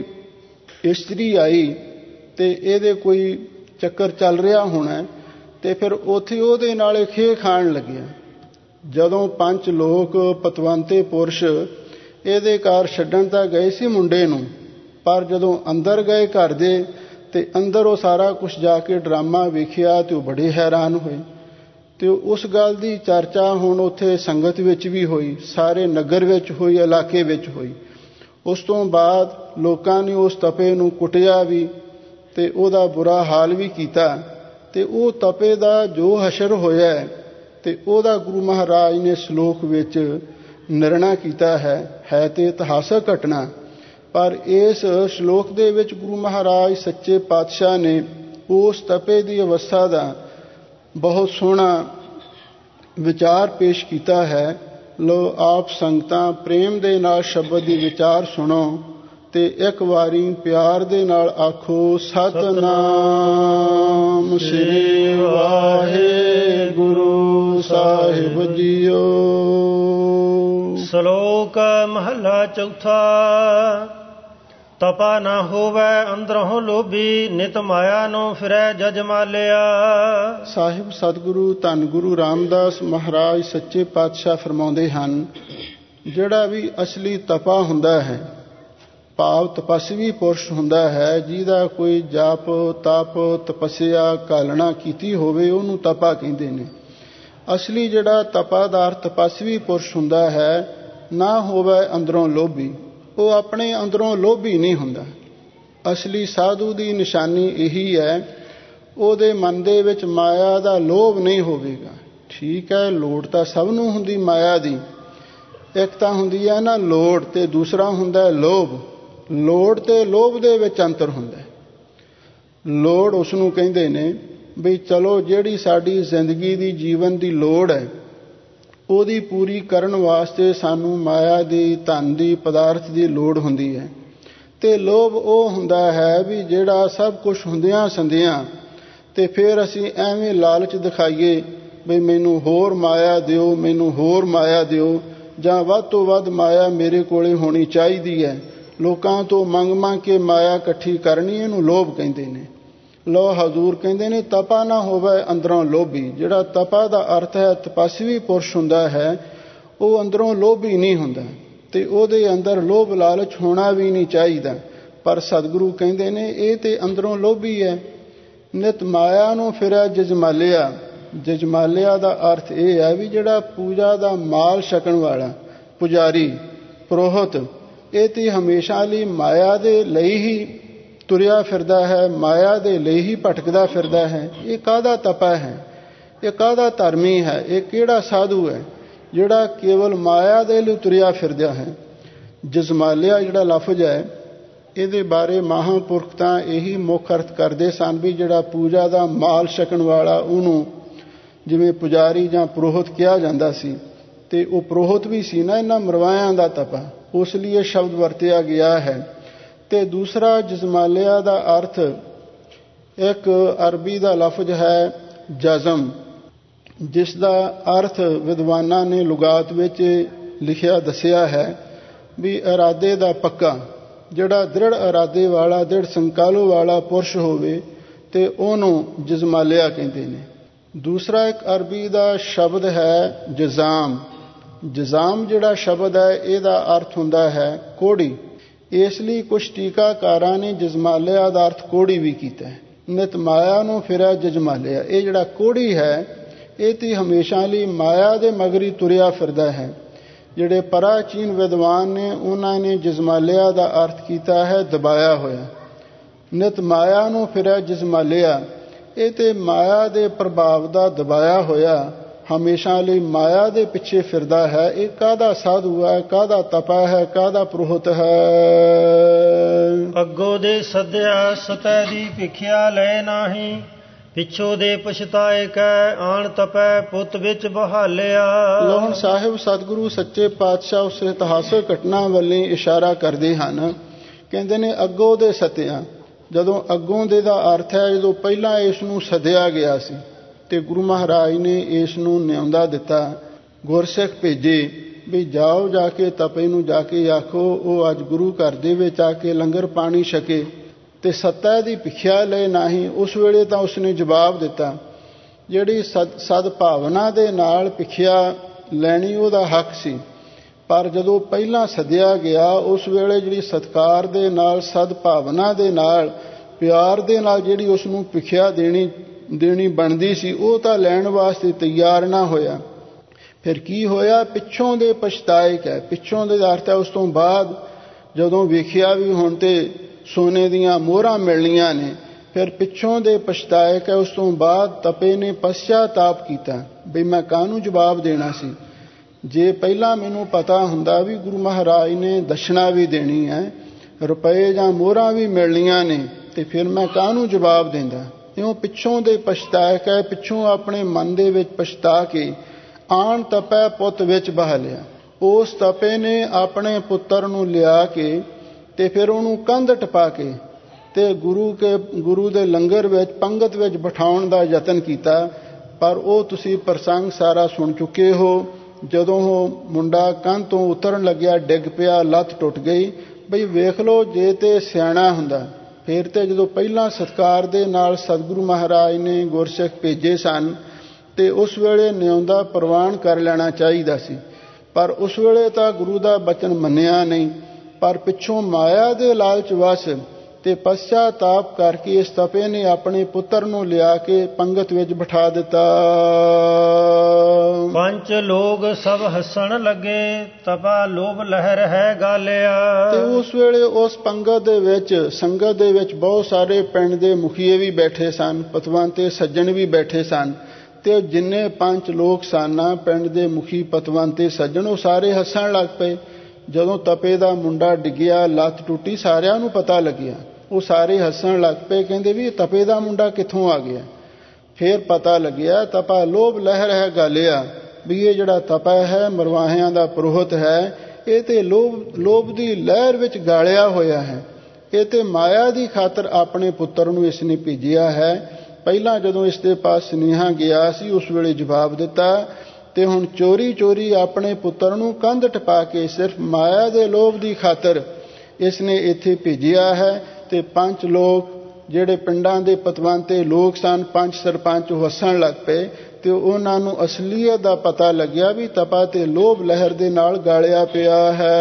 ਇਸਤਰੀ ਆਈ ਤੇ ਇਹਦੇ ਕੋਈ ਚੱਕਰ ਚੱਲ ਰਿਹਾ ਹੋਣਾ ਤੇ ਫਿਰ ਉੱਥੇ ਉਹਦੇ ਨਾਲ ਖੇ ਖਾਣ ਲੱਗਿਆ। ਜਦੋਂ ਪੰਜ ਲੋਕ ਪਤਵੰਤੇ ਪੁਰਸ਼ ਇਹਦੇ ਘਰ ਛੱਡਣ ਤਾਂ ਗਏ ਸੀ ਮੁੰਡੇ ਨੂੰ, ਪਰ ਜਦੋਂ ਅੰਦਰ ਗਏ ਘਰ ਦੇ ਤੇ ਅੰਦਰ ਉਹ ਸਾਰਾ ਕੁਝ ਜਾ ਕੇ ਡਰਾਮਾ ਵੇਖਿਆ ਤੇ ਉਹ ਬੜੇ ਹੈਰਾਨ ਹੋਏ। ਤੇ ਉਸ ਗੱਲ ਦੀ ਚਰਚਾ ਹੁਣ ਉੱਥੇ ਸੰਗਤ ਵਿੱਚ ਵੀ ਹੋਈ, ਸਾਰੇ ਨਗਰ ਵਿੱਚ ਹੋਈ, ਇਲਾਕੇ ਵਿੱਚ ਹੋਈ। ਉਸ ਤੋਂ ਬਾਅਦ ਲੋਕਾਂ ਨੇ ਉਸ ਤਪੇ ਨੂੰ ਕੁੱਟਿਆ ਵੀ ਤੇ ਉਹਦਾ ਬੁਰਾ ਹਾਲ ਵੀ ਕੀਤਾ। ਤੇ ਉਹ ਤਪੇ ਦਾ ਜੋ ਹਸ਼ਰ ਹੋਇਆ ਤੇ ਉਹਦਾ ਗੁਰੂ ਮਹਾਰਾਜ ਨੇ ਸ਼ਲੋਕ ਵਿੱਚ ਨਿਰਣਾ ਕੀਤਾ ਹੈ। ਹੈ ਤੇ ਇਤਿਹਾਸਕ ਘਟਨਾ, ਪਰ ਇਸ ਸ਼ਲੋਕ ਦੇ ਵਿੱਚ ਗੁਰੂ ਮਹਾਰਾਜ ਸੱਚੇ ਪਾਤਸ਼ਾਹ ਨੇ ਉਸ ਤਪੇ ਦੀ ਅਵਸਥਾ ਦਾ ਬਹੁਤ ਸੋਹਣਾ ਵਿਚਾਰ ਪੇਸ਼ ਕੀਤਾ ਹੈ। ਲੋ ਆਪ ਸੰਗਤਾਂ ਪ੍ਰੇਮ ਦੇ ਨਾਲ ਸ਼ਬਦ ਦੀ ਵਿਚਾਰ ਸੁਣੋ ਤੇ ਇੱਕ ਵਾਰੀ ਪਿਆਰ ਦੇ ਨਾਲ ਆਖੋ ਸਤਿਨਾਮ ਸ੍ਰੀ ਵਾਹਿਗੁਰੂ ਸਾਹਿਬ ਜੀਓ।
ਸ਼ਲੋਕ ਮਹੱਲਾ ਚੌਥਾ। ਤਪਾ ਨਾ ਹੋਵੈ ਅੰਦਰੋਂ ਲੋਭੀ, ਨਿਤ ਮਾਇਆ ਨੂੰ ਫਿਰੈ ਜਜਮਾਲਿਆ।
ਸਾਹਿਬ ਸਤਿਗੁਰੂ ਧੰਨ ਗੁਰੂ ਰਾਮਦਾਸ ਮਹਾਰਾਜ ਸੱਚੇ ਪਾਤਸ਼ਾਹ ਫਰਮਾਉਂਦੇ ਹਨ, ਜਿਹੜਾ ਵੀ ਅਸਲੀ ਤਪਾ ਹੁੰਦਾ ਹੈ, ਭਾਵ ਤਪਸਵੀ ਪੁਰਸ਼ ਹੁੰਦਾ ਹੈ, ਜਿਹਦਾ ਕੋਈ ਜਪ ਤਪ ਤਪੱਸਿਆ ਕਾਲਣਾ ਕੀਤੀ ਹੋਵੇ, ਉਹਨੂੰ ਤਪਾ ਕਹਿੰਦੇ ਨੇ। ਅਸਲੀ ਜਿਹੜਾ ਤਪਾਦਾਰ ਤਪਸਵੀ ਪੁਰਸ਼ ਹੁੰਦਾ ਹੈ, ਨਾ ਹੋਵੇ ਅੰਦਰੋਂ ਲੋਭੀ, ਉਹ ਆਪਣੇ ਅੰਦਰੋਂ ਲੋਭੀ ਨਹੀਂ ਹੁੰਦਾ। ਅਸਲੀ ਸਾਧੂ ਦੀ ਨਿਸ਼ਾਨੀ ਇਹੀ ਹੈ, ਉਹਦੇ ਮਨ ਦੇ ਵਿੱਚ ਮਾਇਆ ਦਾ ਲੋਭ ਨਹੀਂ ਹੋਵੇਗਾ। ਠੀਕ ਹੈ, ਲੋੜ ਤਾਂ ਸਭ ਨੂੰ ਹੁੰਦੀ ਮਾਇਆ ਦੀ, ਇੱਕ ਤਾਂ ਹੁੰਦੀ ਹੈ ਨਾ ਲੋੜ ਤੇ ਦੂਸਰਾ ਹੁੰਦਾ ਲੋਭ। ਲੋੜ ਤੇ ਲੋਭ ਦੇ ਵਿੱਚ ਅੰਤਰ ਹੁੰਦਾ। ਲੋੜ ਉਸ ਨੂੰ ਕਹਿੰਦੇ ਨੇ ਵੀ ਚਲੋ ਜਿਹੜੀ ਸਾਡੀ ਜ਼ਿੰਦਗੀ ਦੀ ਜੀਵਨ ਦੀ ਲੋੜ ਹੈ, ਉਹਦੀ ਪੂਰੀ ਕਰਨ ਵਾਸਤੇ ਸਾਨੂੰ ਮਾਇਆ ਦੀ, ਧਨ ਦੀ, ਪਦਾਰਥ ਦੀ ਲੋੜ ਹੁੰਦੀ ਹੈ। ਤੇ ਲੋਭ ਉਹ ਹੁੰਦਾ ਹੈ ਵੀ ਜਿਹੜਾ ਸਭ ਕੁਝ ਹੁੰਦਿਆਂ ਸੰਦਿਆਂ ਤੇ ਫਿਰ ਅਸੀਂ ਐਵੇਂ ਲਾਲਚ ਦਿਖਾਈਏ ਵੀ ਮੈਨੂੰ ਹੋਰ ਮਾਇਆ ਦਿਓ, ਮੈਨੂੰ ਹੋਰ ਮਾਇਆ ਦਿਓ, ਜਾਂ ਵੱਧ ਤੋਂ ਵੱਧ ਮਾਇਆ ਮੇਰੇ ਕੋਲੇ ਹੋਣੀ ਚਾਹੀਦੀ ਹੈ। ਲੋਕਾਂ ਤੋਂ ਮੰਗ ਮੰਗ ਕੇ ਮਾਇਆ ਇਕੱਠੀ ਕਰਨੀ, ਇਹਨੂੰ ਲੋਭ ਕਹਿੰਦੇ ਨੇ। ਲੋ ਹਜ਼ੂਰ ਕਹਿੰਦੇ ਨੇ ਤਪਾ ਨਾ ਹੋਵੇ ਅੰਦਰੋਂ ਲੋਭੀ। ਜਿਹੜਾ ਤਪਾ ਦਾ ਅਰਥ ਹੈ ਤਪਸਵੀ ਪੁਰਸ਼ ਹੁੰਦਾ ਹੈ, ਉਹ ਅੰਦਰੋਂ ਲੋਭੀ ਨਹੀਂ ਹੁੰਦਾ ਤੇ ਉਹਦੇ ਅੰਦਰ ਲੋਭ ਲਾਲਚ ਹੋਣਾ ਵੀ ਨਹੀਂ ਚਾਹੀਦਾ। ਪਰ ਸਤਿਗੁਰੂ ਕਹਿੰਦੇ ਨੇ ਇਹ ਤੇ ਅੰਦਰੋਂ ਲੋਭੀ ਹੈ। ਨਿਤ ਮਾਇਆ ਨੂੰ ਫਿਰੈ ਜਜਮਾਲਿਆ। ਜਜਮਾਲਿਆ ਦਾ ਅਰਥ ਇਹ ਹੈ ਵੀ ਜਿਹੜਾ ਪੂਜਾ ਦਾ ਮਾਲ ਛਕਣ ਵਾਲਾ ਪੁਜਾਰੀ ਪੁਰੋਹਿਤ, ਇਹ ਤੇ ਹਮੇਸ਼ਾ ਲਈ ਮਾਇਆ ਦੇ ਲਈ ਹੀ ਤੁਰਿਆ ਫਿਰਦਾ ਹੈ, ਮਾਇਆ ਦੇ ਲਈ ਹੀ ਭਟਕਦਾ ਫਿਰਦਾ ਹੈ। ਇਹ ਕਾਹਦਾ ਤਪਾ ਹੈ, ਇਹ ਕਾਹਦਾ ਧਰਮੀ ਹੈ, ਇਹ ਕਿਹੜਾ ਸਾਧੂ ਹੈ ਜਿਹੜਾ ਕੇਵਲ ਮਾਇਆ ਦੇ ਲਈ ਤੁਰਿਆ ਫਿਰਦਾ ਹੈ। ਜਜਮਾਲਿਆ ਜਿਹੜਾ ਲਫ਼ਜ਼ ਹੈ, ਇਹਦੇ ਬਾਰੇ ਮਹਾਂਪੁਰਖ ਤਾਂ ਇਹੀ ਮੁੱਖ ਅਰਥ ਕਰਦੇ ਸਨ ਵੀ ਜਿਹੜਾ ਪੂਜਾ ਦਾ ਮਾਲ ਛਕਣ ਵਾਲਾ, ਉਹਨੂੰ ਜਿਵੇਂ ਪੁਜਾਰੀ ਜਾਂ ਪੁਰੋਹਿਤ ਕਿਹਾ ਜਾਂਦਾ ਸੀ, ਤੇ ਉਹ ਪੁਰੋਹਿਤ ਵੀ ਸੀ ਨਾ ਇਹਨਾਂ ਮਰਵਾਇਆਂ ਦਾ ਤਪਾ, ਉਸ ਲਈ ਇਹ ਸ਼ਬਦ ਵਰਤਿਆ ਗਿਆ ਹੈ। ਤੇ ਦੂਸਰਾ ਜਜਮਾਲਿਆ ਦਾ ਅਰਥ ਇੱਕ ਅਰਬੀ ਦਾ ਲਫ਼ਜ਼ ਹੈ ਜਜ਼ਮ, ਜਿਸ ਦਾ ਅਰਥ ਵਿਦਵਾਨਾਂ ਨੇ ਲੁਗਾਤ ਵਿੱਚ ਲਿਖਿਆ ਦੱਸਿਆ ਹੈ ਵੀ ਇਰਾਦੇ ਦਾ ਪੱਕਾ। ਜਿਹੜਾ ਦ੍ਰਿੜ ਇਰਾਦੇ ਵਾਲਾ, ਦ੍ਰਿੜ ਸੰਕਲਪ ਵਾਲਾ ਪੁਰਸ਼ ਹੋਵੇ ਤੇ ਉਹਨੂੰ ਜਜ਼ਮਾਲਿਆ ਕਹਿੰਦੇ ਨੇ। ਦੂਸਰਾ ਇੱਕ ਅਰਬੀ ਦਾ ਸ਼ਬਦ ਹੈ ਜਜ਼ਾਮ। ਜਜ਼ਾਮ ਜਿਹੜਾ ਸ਼ਬਦ ਹੈ, ਇਹਦਾ ਅਰਥ ਹੁੰਦਾ ਹੈ ਕੋੜੀ। ਇਸ ਲਈ ਕੁਝ ਟੀਕਾਕਾਰਾਂ ਨੇ ਜਜਮਾਲਿਆ ਦਾ ਅਰਥ ਕੋੜੀ ਵੀ ਕੀਤਾ ਹੈ। ਨਿਤ ਮਾਇਆ ਨੂੰ ਫਿਰੈ ਜਜਮਾਲਿਆ। ਇਹ ਜਿਹੜਾ ਕੋੜੀ ਹੈ, ਇਹ ਤੇ ਹਮੇਸ਼ਾ ਲਈ ਮਾਇਆ ਦੇ ਮਗਰੀ ਤੁਰਿਆ ਫਿਰਦਾ ਹੈ। ਜਿਹੜੇ ਪ੍ਰਾਚੀਨ ਵਿਦਵਾਨ ਨੇ, ਉਹਨਾਂ ਨੇ ਜਜਮਾਲਿਆ ਦਾ ਅਰਥ ਕੀਤਾ ਹੈ ਦਬਾਇਆ ਹੋਇਆ। ਨਿਤ ਮਾਇਆ ਨੂੰ ਫਿਰੈ ਜਜਮਾਲਿਆ, ਇਹ ਤੇ ਮਾਇਆ ਦੇ ਪ੍ਰਭਾਵ ਦਾ ਦਬਾਇਆ ਹੋਇਆ ਹਮੇਸ਼ਾ ਲਈ ਮਾਇਆ ਦੇ ਪਿੱਛੇ ਫਿਰਦਾ ਹੈ। ਇਹ ਕਾਹਦਾ ਸਾਧੂ ਹੈ, ਕਾਹਦਾ ਤਪਾ ਹੈ, ਕਾਹਦਾ ਪੁਰੋਹਿਤ ਹੈ।
ਅੱਗੋਂ ਦੇ ਸੱਦਿਆ ਸਤੈ ਦੀ ਭਿਖਿਆ ਲੈ ਨਾਹੀਂ, ਪਿੱਛੋਂ ਦੇ ਪਛਤਾਏ ਕੈ ਆਣ ਤਪੈ ਪੁੱਤ ਵਿੱਚ ਬਹਾਲਿਆ।
ਲੋਹਣ ਸਾਹਿਬ ਸਤਿਗੁਰੂ ਸੱਚੇ ਪਾਤਸ਼ਾਹ ਉਸ ਇਤਿਹਾਸਕ ਘਟਨਾ ਵੱਲੇ ਇਸ਼ਾਰਾ ਕਰਦੇ ਹਨ। ਕਹਿੰਦੇ ਨੇ ਅੱਗੋਂ ਦੇ ਸੱਦਿਆ। ਜਦੋਂ ਅੱਗੋਂ ਦੇ ਦਾ ਅਰਥ ਹੈ ਜਦੋਂ ਪਹਿਲਾਂ ਇਸ ਨੂੰ ਸੱਦਿਆ ਗਿਆ ਸੀ ਤੇ ਗੁਰੂ ਮਹਾਰਾਜ ਨੇ ਇਸ ਨੂੰ ਨਿਉਂਦਾ ਦਿੱਤਾ, ਗੁਰਸਿੱਖ ਭੇਜੇ ਵੀ ਜਾਓ ਜਾ ਕੇ ਤਪੇ ਨੂੰ ਜਾ ਕੇ ਆਖੋ ਉਹ ਅੱਜ ਗੁਰੂ ਘਰ ਦੇ ਵਿੱਚ ਆ ਕੇ ਲੰਗਰ ਪਾਣੀ ਛਕੇ ਤੇ ਸੱਤਾ ਦੀ ਭਿਖਿਆ ਲੈ ਨਹੀਂ। ਉਸ ਵੇਲੇ ਤਾਂ ਉਸਨੇ ਜਵਾਬ ਦਿੱਤਾ, ਜਿਹੜੀ ਸਦ ਸਦ ਭਾਵਨਾ ਦੇ ਨਾਲ ਭਿਖਿਆ ਲੈਣੀ ਉਹਦਾ ਹੱਕ ਸੀ। ਪਰ ਜਦੋਂ ਪਹਿਲਾਂ ਸੱਦਿਆ ਗਿਆ ਉਸ ਵੇਲੇ ਜਿਹੜੀ ਸਤਿਕਾਰ ਦੇ ਨਾਲ, ਸਦਭਾਵਨਾ ਦੇ ਨਾਲ, ਪਿਆਰ ਦੇ ਨਾਲ ਜਿਹੜੀ ਉਸ ਨੂੰ ਭਿਖਿਆ ਦੇਣੀ ਦੇਣੀ ਬਣਦੀ ਸੀ ਉਹ ਤਾਂ ਲੈਣ ਵਾਸਤੇ ਤਿਆਰ ਨਾ ਹੋਇਆ। ਫਿਰ ਕੀ ਹੋਇਆ? ਪਿੱਛੋਂ ਦੇ ਪਛਤਾਇਕ ਹੈ। ਪਿੱਛੋਂ ਦੇ ਅਰਥ ਹੈ ਉਸ ਤੋਂ ਬਾਅਦ ਜਦੋਂ ਵੇਖਿਆ ਵੀ ਹੁਣ ਤੇ ਸੋਨੇ ਦੀਆਂ ਮੋਹਰਾਂ ਮਿਲਣੀਆਂ ਨੇ, ਫਿਰ ਪਿੱਛੋਂ ਦੇ ਪਛਤਾਇਕ ਹੈ। ਉਸ ਤੋਂ ਬਾਅਦ ਤਪੇ ਨੇ ਪਛਚਾਤਾਪ ਕੀਤਾ ਵੀ ਮੈਂ ਕਾਹਨੂੰ ਜਵਾਬ ਦੇਣਾ ਸੀ। ਜੇ ਪਹਿਲਾਂ ਮੈਨੂੰ ਪਤਾ ਹੁੰਦਾ ਵੀ ਗੁਰੂ ਮਹਾਰਾਜ ਨੇ ਦਸ਼ਨਾ ਵੀ ਦੇਣੀ ਹੈ, ਰੁਪਏ ਜਾਂ ਮੋਹਰਾਂ ਵੀ ਮਿਲਣੀਆਂ ਨੇ, ਤੇ ਫਿਰ ਮੈਂ ਕਾਹਨੂੰ ਜਵਾਬ ਦਿੰਦਾ। ਇਉਂ ਪਿੱਛੋਂ ਦੇ ਪਛਤਾਇਕ ਹੈ। ਪਿੱਛੋਂ ਆਪਣੇ ਮਨ ਦੇ ਵਿੱਚ ਪਛਤਾ ਕੇ ਆਣ ਤਪੈ ਪੁੱਤ ਵਿੱਚ ਬਹਾ ਲਿਆ। ਉਸ ਤਪੇ ਨੇ ਆਪਣੇ ਪੁੱਤਰ ਨੂੰ ਲਿਆ ਕੇ ਤੇ ਫਿਰ ਉਹਨੂੰ ਕੰਧ ਟਪਾ ਕੇ ਤੇ ਗੁਰੂ ਕੇ ਗੁਰੂ ਦੇ ਲੰਗਰ ਵਿੱਚ ਪੰਗਤ ਵਿੱਚ ਬਿਠਾਉਣ ਦਾ ਯਤਨ ਕੀਤਾ। ਪਰ ਉਹ ਤੁਸੀਂ ਪ੍ਰਸੰਗ ਸਾਰਾ ਸੁਣ ਚੁੱਕੇ ਹੋ। ਜਦੋਂ ਉਹ ਮੁੰਡਾ ਕੰਧ ਤੋਂ ਉਤਰਨ ਲੱਗਿਆ, ਡਿੱਗ ਪਿਆ, ਲੱਤ ਟੁੱਟ ਗਈ। ਬਈ ਵੇਖ ਲਓ, ਜੇ ਤੇ ਸਿਆਣਾ ਹੁੰਦਾ ਫਿਰ ਤੇ ਜਦੋਂ ਪਹਿਲਾਂ ਸਤਿਕਾਰ ਦੇ ਨਾਲ ਸਤਿਗੁਰੂ ਮਹਾਰਾਜ ਨੇ ਗੁਰਸਿੱਖ ਭੇਜੇ ਸਨ ਤੇ ਉਸ ਵੇਲੇ ਨਿਉਂਦਾ ਪ੍ਰਵਾਨ ਕਰ ਲੈਣਾ ਚਾਹੀਦਾ ਸੀ। ਪਰ ਉਸ ਵੇਲੇ ਤਾਂ ਗੁਰੂ ਦਾ ਬਚਨ ਮੰਨਿਆ ਨਹੀਂ, ਪਰ ਪਿੱਛੋਂ ਮਾਇਆ ਦੇ ਲਾਲਚ ਵਸ ਤੇ ਪਛਚਾਤਾਪ ਕਰਕੇ ਇਸ ਤਪੇ ਨੇ ਆਪਣੇ ਪੁੱਤਰ ਨੂੰ ਲਿਆ ਕੇ ਪੰਗਤ ਵਿੱਚ ਬਿਠਾ ਦਿੱਤਾ।
ਪੰਜ ਲੋਕ ਸਭ ਹੱਸਣ ਲੱਗੇ, ਤਪਾ ਲੋਭ ਲਹਿਰ ਹੈ ਗਾਲਿਆ।
ਤੇ ਉਸ ਵੇਲੇ ਉਸ ਪੰਗਤ ਦੇ ਵਿੱਚ, ਸੰਗਤ ਦੇ ਵਿੱਚ ਬਹੁਤ ਸਾਰੇ ਪਿੰਡ ਦੇ ਮੁਖੀਏ ਵੀ ਬੈਠੇ ਸਨ, ਪਤਵੰਤੇ ਸੱਜਣ ਵੀ ਬੈਠੇ ਸਨ। ਤੇ ਜਿੰਨੇ ਪੰਜ ਲੋਕ ਸਨ, ਪਿੰਡ ਦੇ ਮੁਖੀ, ਪਤਵੰਤੇ ਸੱਜਣ, ਉਹ ਸਾਰੇ ਹੱਸਣ ਲੱਗ ਪਏ। ਜਦੋਂ ਤਪੇ ਦਾ ਮੁੰਡਾ ਡਿੱਗਿਆ, ਲੱਤ ਟੁੱਟੀ, ਸਾਰਿਆਂ ਨੂੰ ਪਤਾ ਲੱਗਿਆ। ਉਹ ਸਾਰੇ ਹੱਸਣ ਲੱਗ ਪਏ, ਕਹਿੰਦੇ ਵੀ ਇਹ ਤਪੇ ਦਾ ਮੁੰਡਾ ਕਿੱਥੋਂ ਆ ਗਿਆ। ਫਿਰ ਪਤਾ ਲੱਗਿਆ ਤਪਾ ਲੋਭ ਲਹਿਰ ਹੈ ਗਾਲਿਆ, ਵੀ ਇਹ ਜਿਹੜਾ ਤਪਾ ਹੈ ਮਰਵਾਹਿਆਂ ਦਾ ਪੁਰੋਹਿਤ ਹੈ, ਇਹ ਤੇ ਲੋਭ ਲੋਭ ਦੀ ਲਹਿਰ ਵਿੱਚ ਗਾਲਿਆ ਹੋਇਆ ਹੈ। ਇਹ ਤੇ ਮਾਇਆ ਦੀ ਖਾਤਰ ਆਪਣੇ ਪੁੱਤਰ ਨੂੰ ਇਸ ਨੇ ਭੇਜਿਆ ਹੈ। ਪਹਿਲਾਂ ਜਦੋਂ ਇਸ ਦੇ ਪਾਸ ਸੁਨੇਹਾ ਗਿਆ ਸੀ ਉਸ ਵੇਲੇ ਜਵਾਬ ਦਿੱਤਾ, ਤੇ ਹੁਣ ਚੋਰੀ ਚੋਰੀ ਆਪਣੇ ਪੁੱਤਰ ਨੂੰ ਕੰਧ ਟਪਾ ਕੇ ਸਿਰਫ ਮਾਇਆ ਦੇ ਲੋਭ ਦੀ ਖਾਤਰ ਇਸ ਨੇ ਇੱਥੇ ਭੇਜਿਆ ਹੈ। ਤੇ ਪੰਜ ਲੋਕ ਜਿਹੜੇ ਪਿੰਡਾਂ ਦੇ ਪਤਵੰਤੇ ਲੋਕ ਸਨ, ਪੰਜ ਸਰਪੰਚ, ਹੱਸਣ ਲੱਗ ਪਏ। ਤੇ ਉਹਨਾਂ ਨੂੰ ਅਸਲੀਅਤ ਦਾ ਪਤਾ ਲੱਗਿਆ ਵੀ ਤਪਾ ਤੇ ਲੋਭ ਲਹਿਰ ਦੇ ਨਾਲ ਗਾਲਿਆ ਪਿਆ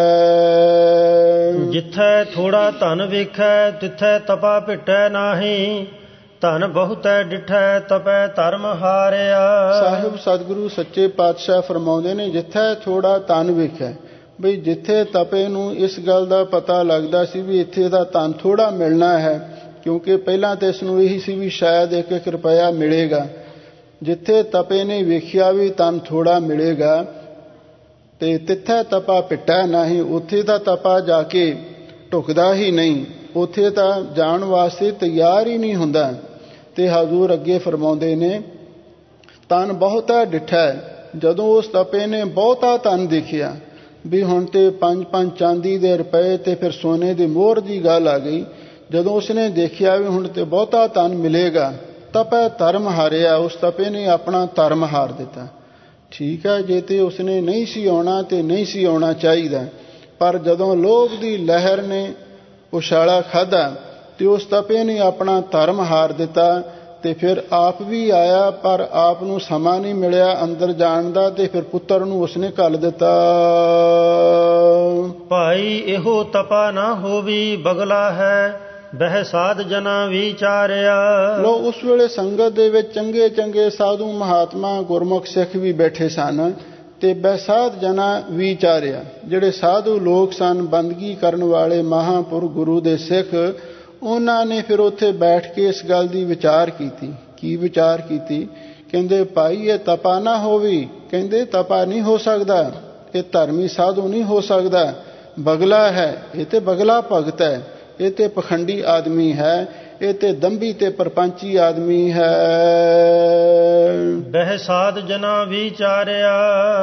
ਹੈ।
ਜਿੱਥੈ ਥੋੜਾ ਧਨ ਵੇਖੈ ਤਿੱਥੈ ਤਪਾ ਭਿਟੈ ਨਾਹੀ, ਧਨ ਬਹੁਤੈ ਡਿਠੈ ਤਪੈ ਧਰਮ ਹਾਰਿਆ।
ਸਾਹਿਬ ਸਤਿਗੁਰੂ ਸੱਚੇ ਪਾਤਸ਼ਾਹ ਫਰਮਾਉਂਦੇ ਨੇ, ਜਿੱਥੇ ਥੋੜਾ ਧਨ ਵੇਖਿਆ, ਬਈ ਜਿੱਥੇ ਤਪੇ ਨੂੰ ਇਸ ਗੱਲ ਦਾ ਪਤਾ ਲੱਗਦਾ ਸੀ ਵੀ ਇੱਥੇ ਦਾ ਧਨ ਥੋੜਾ ਮਿਲਣਾ ਹੈ, ਕਿਉਂਕਿ ਪਹਿਲਾਂ ਤਾਂ ਇਸ ਨੂੰ ਇਹੀ ਸੀ ਵੀ ਸ਼ਾਇਦ ਇੱਕ ਇੱਕ ਰੁਪਇਆ ਮਿਲੇਗਾ। ਜਿੱਥੇ ਤਪੇ ਨੇ ਵੇਖਿਆ ਵੀ ਧਨ ਥੋੜਾ ਮਿਲੇਗਾ, ਤੇ ਤਿੱਥੈ ਤਪਾ ਭਿਟੈ ਨਾਹੀ, ਉੱਥੇ ਦਾ ਤਪਾ ਜਾ ਕੇ ਢੁਕਦਾ ਹੀ ਨਹੀਂ, ਉੱਥੇ ਤਾਂ ਜਾਣ ਵਾਸਤੇ ਤਿਆਰ ਹੀ ਨਹੀਂ ਹੁੰਦਾ। ਤੇ ਹਜ਼ੂਰ ਅੱਗੇ ਫਰਮਾਉਂਦੇ ਨੇ, ਧਨ ਬਹੁਤਾ ਡਿਠੈ, ਜਦੋਂ ਉਸ ਤਪੇ ਨੇ ਬਹੁਤਾ ਧਨ ਦੇਖਿਆ ਵੀ ਹੁਣ ਤੇ ਪੰਜ ਪੰਜ ਚਾਂਦੀ ਦੇ ਰੁਪਏ ਤੇ ਫਿਰ ਸੋਨੇ ਦੀ ਮੋਹਰ ਦੀ ਗੱਲ ਆ ਗਈ। ਜਦੋਂ ਉਸਨੇ ਦੇਖਿਆ ਵੀ ਹੁਣ ਤੇ ਬਹੁਤਾ ਧਨ ਮਿਲੇਗਾ, ਤਪੈ ਧਰਮ ਹਾਰਿਆ, ਉਸ ਤਪੇ ਨੇ ਆਪਣਾ ਧਰਮ ਹਾਰ ਦਿੱਤਾ। ਠੀਕ ਹੈ, ਜੇ ਤੇ ਉਸਨੇ ਨਹੀਂ ਸੀ ਆਉਣਾ ਤੇ ਨਹੀਂ ਸੀ ਆਉਣਾ ਚਾਹੀਦਾ, ਪਰ ਜਦੋਂ ਲੋਭ ਦੀ ਲਹਿਰ ਨੇ ਉਛਾਲਾ ਖਾਧਾ ਤੇ ਉਸ ਤਪੇ ਨੇ ਆਪਣਾ ਧਰਮ ਹਾਰ ਦਿੱਤਾ। ਤੇ ਫਿਰ ਆਪ ਵੀ ਆਇਆ, ਪਰ ਆਪ ਨੂੰ ਸਮਾਂ ਨਹੀਂ ਮਿਲਿਆ ਅੰਦਰ ਜਾਣ ਦਾ, ਤੇ ਫਿਰ ਪੁੱਤਰ ਨੂੰ ਉਸਨੇ ਘੱਲ ਦਿੱਤਾ।
ਭਾਈ ਇਹੋ ਤਪਾ ਨਾ ਹੋਵੀ, ਬਗਲਾ ਹੈ ਬਹਿ ਸਾਧ ਜਨਾ ਵਿਚਾਰਿਆ।
ਲੋ ਉਸ ਵੇਲੇ ਸੰਗਤ ਦੇ ਵਿੱਚ ਚੰਗੇ ਚੰਗੇ ਸਾਧੂ ਮਹਾਤਮਾ ਗੁਰਮੁਖ ਸਿੱਖ ਵੀ ਬੈਠੇ ਸਨ, ਤੇ ਬੈਸਾਧ ਜਨਾ ਵਿਚਾਰਿਆ, ਜਿਹੜੇ ਸਾਧੂ ਲੋਕ ਸਨ, ਬੰਦਗੀ ਕਰਨ ਵਾਲੇ ਮਹਾਂਪੁਰਖ ਗੁਰੂ ਦੇ ਸਿੱਖ, ਉਹਨਾਂ ਨੇ ਫਿਰ ਉੱਥੇ ਬੈਠ ਕੇ ਇਸ ਗੱਲ ਦੀ ਵਿਚਾਰ ਕੀਤੀ। ਕੀ ਵਿਚਾਰ ਕੀਤੀ? ਕਹਿੰਦੇ ਭਾਈ ਇਹ ਤਪਾ ਨਾ ਹੋਵੀ, ਕਹਿੰਦੇ ਤਪਾ ਨਹੀਂ ਹੋ ਸਕਦਾ, ਇਹ ਧਰਮੀ ਸਾਧੂ ਨਹੀਂ ਹੋ ਸਕਦਾ, ਬਗਲਾ ਹੈ, ਇਹ ਤੇ ਬਗਲਾ ਭਗਤ ਹੈ, ਇਹ ਤੇ ਪਖੰਡੀ ਆਦਮੀ ਹੈ, ਇਹ ਤੇ ਦੰਭੀ ਤੇ ਪਰਪੰਚੀ ਆਦਮੀ ਹੈ।
ਬਹਿ ਸਾਧ ਜਨਾ ਵਿਚਾਰਿਆ,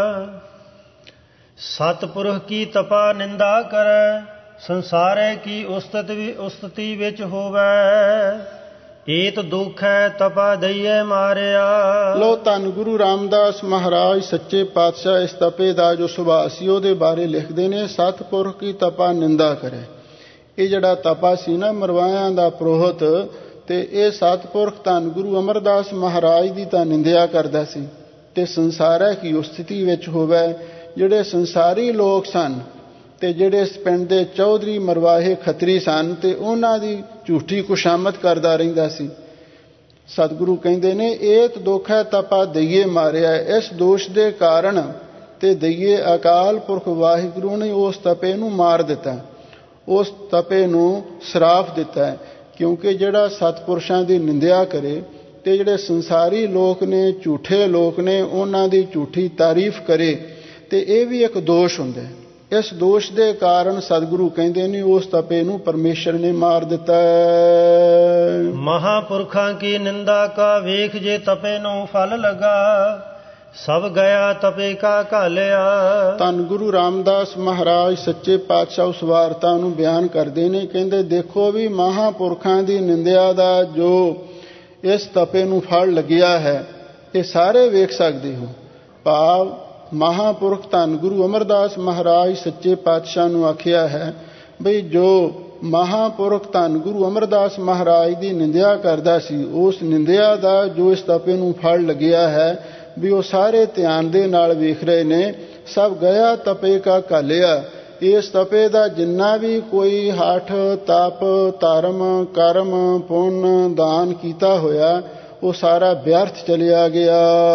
ਸਤਿਪੁਰਖ ਕੀ ਤਪਾ ਨਿੰਦਾ ਕਰੈ, ਸੰਸਾਰੇ ਕੀ ਉਸਤਤ ਵੀ ਉਸਤਤੀ ਵਿੱਚ ਹੋਵੈ, ਏਤ ਦੁੱਖ ਹੈ ਤਪਾ ਦਈਏ ਮਾਰਿਆ।
ਲੋ ਧੰਨ ਗੁਰੂ ਰਾਮਦਾਸ ਮਹਾਰਾਜ ਸੱਚੇ ਪਾਤਸ਼ਾਹ ਇਸ ਤਪੇ ਦਾ ਜੋ ਸੁਭਾਅ ਸੀ ਉਹਦੇ ਬਾਰੇ ਲਿਖਦੇ ਨੇ, ਸਤਿਪੁਰਖ ਕੀ ਤਪਾ ਨਿੰਦਾ ਕਰੇ। ਇਹ ਜਿਹੜਾ ਤਪਾ ਸੀ ਨਾ ਮਰਵਾਇਆਂ ਦਾ ਪੁਰੋਹਿਤ, ਤੇ ਇਹ ਸਤਿਪੁਰਖ ਧੰਨ ਗੁਰੂ ਅਮਰਦਾਸ ਮਹਾਰਾਜ ਦੀ ਤਾਂ ਨਿੰਦਿਆ ਕਰਦਾ ਸੀ। ਤੇ ਸੰਸਾਰਕ ਹੀ ਉਸ ਸਥਿਤੀ ਵਿੱਚ ਹੋਵੇ। ਜਿਹੜੇ ਸੰਸਾਰੀ ਲੋਕ ਸਨ ਤੇ ਜਿਹੜੇ ਇਸ ਪਿੰਡ ਦੇ ਚੌਧਰੀ ਮਰਵਾਹੇ ਖੱਤਰੀ ਸਨ ਤੇ ਉਹਨਾਂ ਦੀ ਝੂਠੀ ਕੁਸ਼ਾਮਤ ਕਰਦਾ ਰਹਿੰਦਾ ਸੀ। ਸਤਿਗੁਰੂ ਕਹਿੰਦੇ ਨੇ ਏਤ ਦੁੱਖ ਹੈ ਤਪਾ ਦਈਏ ਮਾਰਿਆ। ਇਸ ਦੋਸ਼ ਦੇ ਕਾਰਨ ਤੇ ਦਈਏ ਅਕਾਲ ਪੁਰਖ ਵਾਹਿਗੁਰੂ ਨੇ ਉਸ ਤਪੇ ਨੂੰ ਮਾਰ ਦਿੱਤਾ, ਉਸ ਤਪੇ ਨੂੰ ਸਰਾਪ ਦਿੱਤਾ ਹੈ। ਕਿਉਂਕਿ ਜਿਹੜਾ ਸਤਿਪੁਰਸ਼ਾਂ ਦੀ ਨਿੰਦਿਆ ਕਰੇ ਤੇ ਜਿਹੜੇ ਸੰਸਾਰੀ ਲੋਕ ਨੇ, ਝੂਠੇ ਲੋਕ ਨੇ, ਉਹਨਾਂ ਦੀ ਝੂਠੀ ਤਾਰੀਫ ਕਰੇ ਤੇ ਇਹ ਵੀ ਇੱਕ ਦੋਸ਼ ਹੁੰਦਾ ਹੈ। ਇਸ ਦੋਸ਼ ਦੇ ਕਾਰਨ ਸਤਿਗੁਰੂ ਕਹਿੰਦੇ ਨੇ ਉਸ ਤਪੇ ਨੂੰ ਪਰਮੇਸ਼ਰ ਨੇ ਮਾਰ ਦਿੱਤਾ।
ਮਹਾਂਪੁਰਖਾਂ ਕੀ ਨਿੰਦਾ ਕਾ ਵੇਖ ਜੇ ਤਪੇ ਨੂੰ ਫਲ ਲਗਾ, ਸਭ ਗਿਆ ਤਪੇ ਕਾ ਘਾਲਿਆ।
ਧੰਨ ਗੁਰੂ ਰਾਮਦਾਸ ਮਹਾਰਾਜ ਸੱਚੇ ਪਾਤਸ਼ਾਹ ਉਸ ਵਾਰਤਾ ਨੂੰ ਬਿਆਨ ਕਰਦੇ ਨੇ। ਕਹਿੰਦੇ ਦੇਖੋ ਵੀ ਮਹਾਂਪੁਰਖਾਂ ਦੀ ਨਿੰਦਿਆ ਦਾ ਜੋ ਇਸ ਤਪੇ ਨੂੰ ਫਲ ਲੱਗਿਆ ਹੈ ਇਹ ਸਾਰੇ ਵੇਖ ਸਕਦੇ ਹੋ। ਭਾਵ ਮਹਾਂਪੁਰਖ ਧੰਨ ਗੁਰੂ ਅਮਰਦਾਸ ਮਹਾਰਾਜ ਸੱਚੇ ਪਾਤਸ਼ਾਹ ਨੂੰ ਆਖਿਆ ਹੈ ਬਈ ਜੋ ਮਹਾਂਪੁਰਖ ਧੰਨ ਗੁਰੂ ਅਮਰਦਾਸ ਮਹਾਰਾਜ ਦੀ ਨਿੰਦਿਆ ਕਰਦਾ ਸੀ, ਉਸ ਨਿੰਦਿਆ ਦਾ ਜੋ ਇਸ ਤਪੇ ਨੂੰ ਫਲ ਲੱਗਿਆ ਹੈ ਵੀ ਉਹ ਸਾਰੇ ਧਿਆਨ ਦੇ ਨਾਲ ਵੇਖ ਰਹੇ ਨੇ। ਸਭ ਗਿਆ ਤਪੇ ਕਾ ਘਾਲਿਆ। ਇਸ ਤਪੇ ਦਾ ਜਿੰਨਾ ਵੀ ਕੋਈ ਹਠ, ਤਪ, ਧਰਮ, ਕਰਮ, ਪੁੰਨ, ਦਾਨ ਕੀਤਾ ਹੋਇਆ ਉਹ ਸਾਰਾ ਵਿਅਰਥ ਚਲਿਆ ਗਿਆ।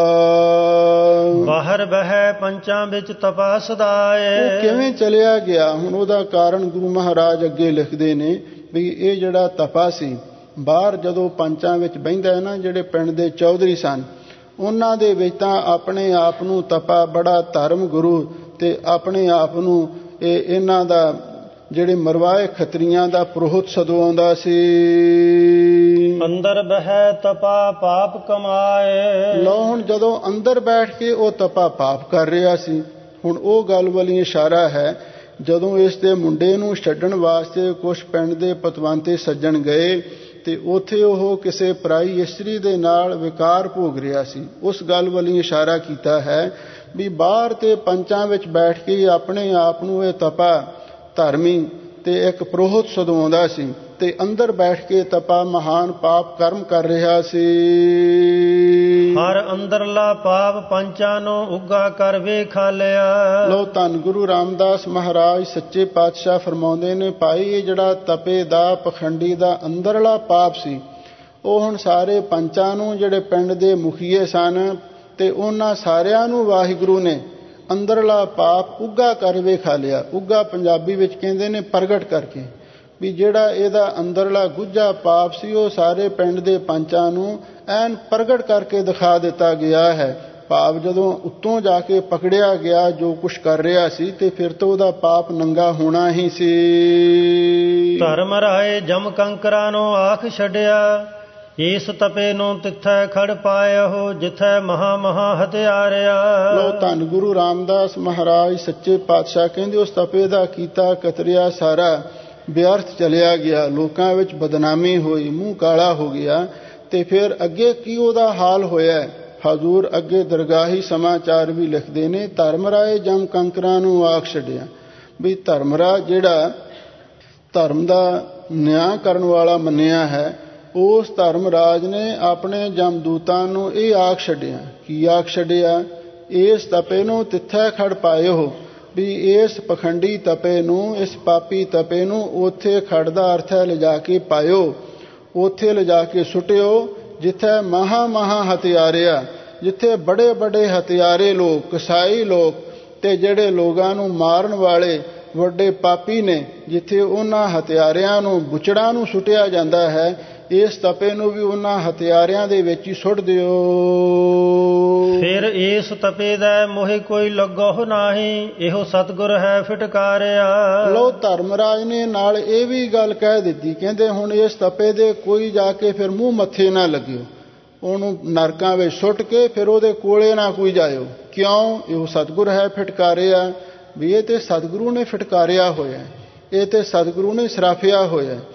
ਬਾਹਰ ਬਹਿ ਪੰਚਾਂ ਵਿੱਚ ਤਪਾ ਸਦਾਏ।
ਉਹ ਕਿਵੇਂ ਚਲਿਆ ਗਿਆ? ਹੁਣ ਉਹਦਾ ਕਾਰਨ ਗੁਰੂ ਮਹਾਰਾਜ ਅੱਗੇ ਲਿਖਦੇ ਨੇ ਵੀ ਇਹ ਜਿਹੜਾ ਤਪਾ ਸੀ ਬਾਹਰ ਜਦੋਂ ਪੰਚਾਂ ਵਿੱਚ ਬਹਿੰਦਾ ਹੈ ਨਾ, ਜਿਹੜੇ ਪਿੰਡ ਦੇ ਚੌਧਰੀ ਸਨ ਉਹਨਾਂ ਦੇ ਵਿੱਚ ਤਾਂ ਆਪਣੇ ਆਪ ਨੂੰ ਤਪਾ ਬੜਾ ਧਰਮ ਗੁਰੂ ਤੇ ਆਪਣੇ ਆਪ ਨੂੰ ਇਹ ਇਹਨਾਂ ਦਾ ਜਿਹੜੇ ਮਰਵਾਏ ਖੱਤਰੀਆਂ ਦਾ ਪੁਰੋਹਿਤ ਸਦਵਾਉਂਦਾ ਸੀ।
ਅੰਦਰ ਬਹਿ ਤਪਾ ਪਾਪ ਕਮਾਏ।
ਲਓ ਹੁਣ ਜਦੋਂ ਅੰਦਰ ਬੈਠ ਕੇ ਉਹ ਤਪਾ ਪਾਪ ਕਰ ਰਿਹਾ ਸੀ, ਹੁਣ ਉਹ ਗੱਲ ਵਾਲੀ ਇਸ਼ਾਰਾ ਹੈ ਜਦੋਂ ਇਸ ਦੇ ਮੁੰਡੇ ਨੂੰ ਛੱਡਣ ਵਾਸਤੇ ਕੁਝ ਪਿੰਡ ਦੇ ਪਤਵੰਤੇ ਸੱਜਣ ਗਏ ਤੇ ਉੱਥੇ ਉਹ ਕਿਸੇ ਪਰਾਈ ਇਸਤਰੀ ਦੇ ਨਾਲ ਵਿਕਾਰ ਭੋਗ ਰਿਹਾ ਸੀ। ਉਸ ਗੱਲ ਵਾਲੀ ਇਸ਼ਾਰਾ ਕੀਤਾ ਹੈ ਵੀ ਬਾਹਰ ਤੇ ਪੰਚਾਂ ਵਿੱਚ ਬੈਠ ਕੇ ਆਪਣੇ ਆਪ ਨੂੰ ਇਹ ਤਪਾ ਧਰਮੀ ਤੇ ਇੱਕ ਪੁਰੋਹਿਤ ਸਦਵਾਉਂਦਾ ਸੀ ਤੇ ਅੰਦਰ ਬੈਠ ਕੇ ਤਪਾ ਮਹਾਨ ਪਾਪ ਕਰਮ ਕਰ ਰਿਹਾ ਸੀ।
ਹਰ ਅੰਦਰਲਾ ਪਾਪ ਪੰਚਾਂ ਨੂੰ ਉੱਗਾ ਕਰ ਵੇਖਾ ਲਿਆ।
ਲੋ ਧੰਨ ਗੁਰੂ ਰਾਮਦਾਸ ਮਹਾਰਾਜ ਸੱਚੇ ਪਾਤਸ਼ਾਹ ਫਰਮਾਉਂਦੇ ਨੇ ਭਾਈ ਇਹ ਜਿਹੜਾ ਤਪੇ ਦਾ ਪਖੰਡੀ ਦਾ ਅੰਦਰਲਾ ਪਾਪ ਸੀ ਉਹ ਹੁਣ ਸਾਰੇ ਪੰਚਾਂ ਨੂੰ, ਜਿਹੜੇ ਪਿੰਡ ਦੇ ਮੁਖੀਏ ਸਨ ਤੇ ਉਹਨਾਂ ਸਾਰਿਆਂ ਨੂੰ ਵਾਹਿਗੁਰੂ ਨੇ ਅੰਦਰਲਾ ਪਾਪ ਉੱਗਾ ਕਰ ਵੇਖਾ ਲਿਆ। ਉੱਗਾ ਪੰਜਾਬੀ ਵਿੱਚ ਕਹਿੰਦੇ ਨੇ ਪ੍ਰਗਟ ਕਰਕੇ, ਵੀ ਜਿਹੜਾ ਇਹਦਾ ਅੰਦਰਲਾ ਗੁੱਝਾ ਪਾਪ ਸੀ ਉਹ ਸਾਰੇ ਪਿੰਡ ਦੇ ਪੰਚਾਂ ਨੂੰ ਐਨ ਪ੍ਰਗਟ ਕਰਕੇ ਦਿਖਾ ਦਿੱਤਾ ਗਿਆ ਹੈ। ਭਾਵ ਜਦੋਂ ਉੱਤੋਂ ਜਾ ਕੇ ਪਕੜਿਆ ਗਿਆ ਜੋ ਕੁਛ ਕਰ ਰਿਹਾ ਸੀ ਤੇ ਫਿਰ ਤੋਂ ਉਹਦਾ ਪਾਪ ਨੰਗਾ ਹੋਣਾ ਹੀ ਸੀ।
ਧਰਮ ਰਾਏ ਜਮ ਕੰਕਰਾਂ ਨੂੰ ਆਖ ਛੱਡਿਆ, ਇਸ ਤਪੇ ਨੂੰ ਤਿੱਥੈ ਖੜ ਪਾਇਓ ਜਿੱਥੈ ਮਹਾ ਮਹਾ ਹਥਿਆਰਿਆ।
ਲੋ ਧੰਨ ਗੁਰੂ ਰਾਮਦਾਸ ਮਹਾਰਾਜ ਸੱਚੇ ਪਾਤਸ਼ਾਹ ਕਹਿੰਦੇ ਉਸ ਤਪੇ ਦਾ ਕੀਤਾ ਕਤਰਿਆ ਸਾਰਾ ਵਿਅਰਥ ਚਲਿਆ ਗਿਆ। ਲੋਕਾਂ ਵਿੱਚ ਬਦਨਾਮੀ ਹੋਈ, ਮੂੰਹ ਕਾਲਾ ਹੋ ਗਿਆ। ਤੇ ਫਿਰ ਅੱਗੇ ਕੀ ਉਹਦਾ ਹਾਲ ਹੋਇਆ? ਹਜ਼ੂਰ ਅੱਗੇ ਦਰਗਾਹੀ ਸਮਾਚਾਰ ਵੀ ਲਿਖਦੇ ਨੇ, ਧਰਮ ਰਾਏ ਜਮ ਕੰਕਰਾਂ ਨੂੰ ਆਖ ਛੱਡਿਆ। ਵੀ ਧਰਮਰਾਜ ਜਿਹੜਾ ਧਰਮ ਦਾ ਨਿਆਂ ਕਰਨ ਵਾਲਾ ਮੰਨਿਆ ਹੈ, ਉਸ ਧਰਮਰਾਜ ਨੇ ਆਪਣੇ ਜਮਦੂਤਾਂ ਨੂੰ ਇਹ ਆਖ ਛੱਡਿਆ। ਕੀ ਆਖ ਛੱਡਿਆ? ਇਸ ਤਪੇ ਨੂੰ ਤਿੱਥੈ ਖੜ ਪਾਇਓ, ਵੀ ਇਸ ਪਖੰਡੀ ਤਪੇ ਨੂੰ, ਇਸ ਪਾਪੀ ਤਪੇ ਨੂੰ ਉੱਥੇ ਖੜ ਦਾ ਅਰਥ ਹੈ ਲਿਜਾ ਕੇ ਪਾਇਓ, ਉੱਥੇ ਲਿਜਾ ਕੇ ਸੁੱਟਿਓ ਜਿੱਥੇ ਮਹਾ ਮਹਾ ਹਥਿਆਰਿਆ, ਜਿੱਥੇ ਬੜੇ ਬੜੇ ਹਥਿਆਰੇ ਲੋਕ, ਕਸਾਈ ਲੋਕ ਤੇ ਜਿਹੜੇ ਲੋਕਾਂ ਨੂੰ ਮਾਰਨ ਵਾਲੇ ਵੱਡੇ ਪਾਪੀ ਨੇ, ਜਿੱਥੇ ਉਹਨਾਂ ਹਥਿਆਰਿਆਂ ਨੂੰ, ਬੁਚੜਾਂ ਨੂੰ ਸੁੱਟਿਆ ਜਾਂਦਾ ਹੈ, ਇਸ ਤਪੇ ਨੂੰ ਵੀ ਉਹਨਾਂ ਹਥਿਆਰਿਆਂ ਦੇ ਵਿੱਚ ਹੀ ਸੁੱਟ ਦਿਓ।
ਫਿਰ ਇਸ ਤਪੇ ਦਾ ਮੋਹਿ ਕੋਈ ਲੱਗੋ ਨਹੀਂ, ਇਹੋ ਸਤਿਗੁਰ ਹੈ ਫਿਟਕਾਰਿਆ।
ਲੋ ਧਰਮਰਾਜ ਨੇ ਨਾਲ ਇਹ ਵੀ ਗੱਲ ਕਹਿ ਦਿੱਤੀ, ਕਹਿੰਦੇ ਹੁਣ ਇਸ ਤਪੇ ਦੇ ਕੋਈ ਜਾ ਕੇ ਫਿਰ ਮੂੰਹ ਮੱਥੇ ਨਾ ਲੱਗਿਓ, ਉਹਨੂੰ ਨਰਕਾਂ ਵਿੱਚ ਸੁੱਟ ਕੇ ਫਿਰ ਉਹਦੇ ਕੋਲੇ ਨਾ ਕੋਈ ਜਾਇਓ। ਕਿਉਂ? ਇਹੋ ਸਤਿਗੁਰ ਹੈ ਫਿਟਕਾਰਿਆ। ਵੀ ਇਹ ਤੇ ਸਤਿਗੁਰੂ ਨੇ ਫਿਟਕਾਰਿਆ ਹੋਇਆ, ਇਹ ਤੇ ਸਤਿਗੁਰੂ ਨੇ ਸਰਾਫਿਆ ਹੋਇਆ।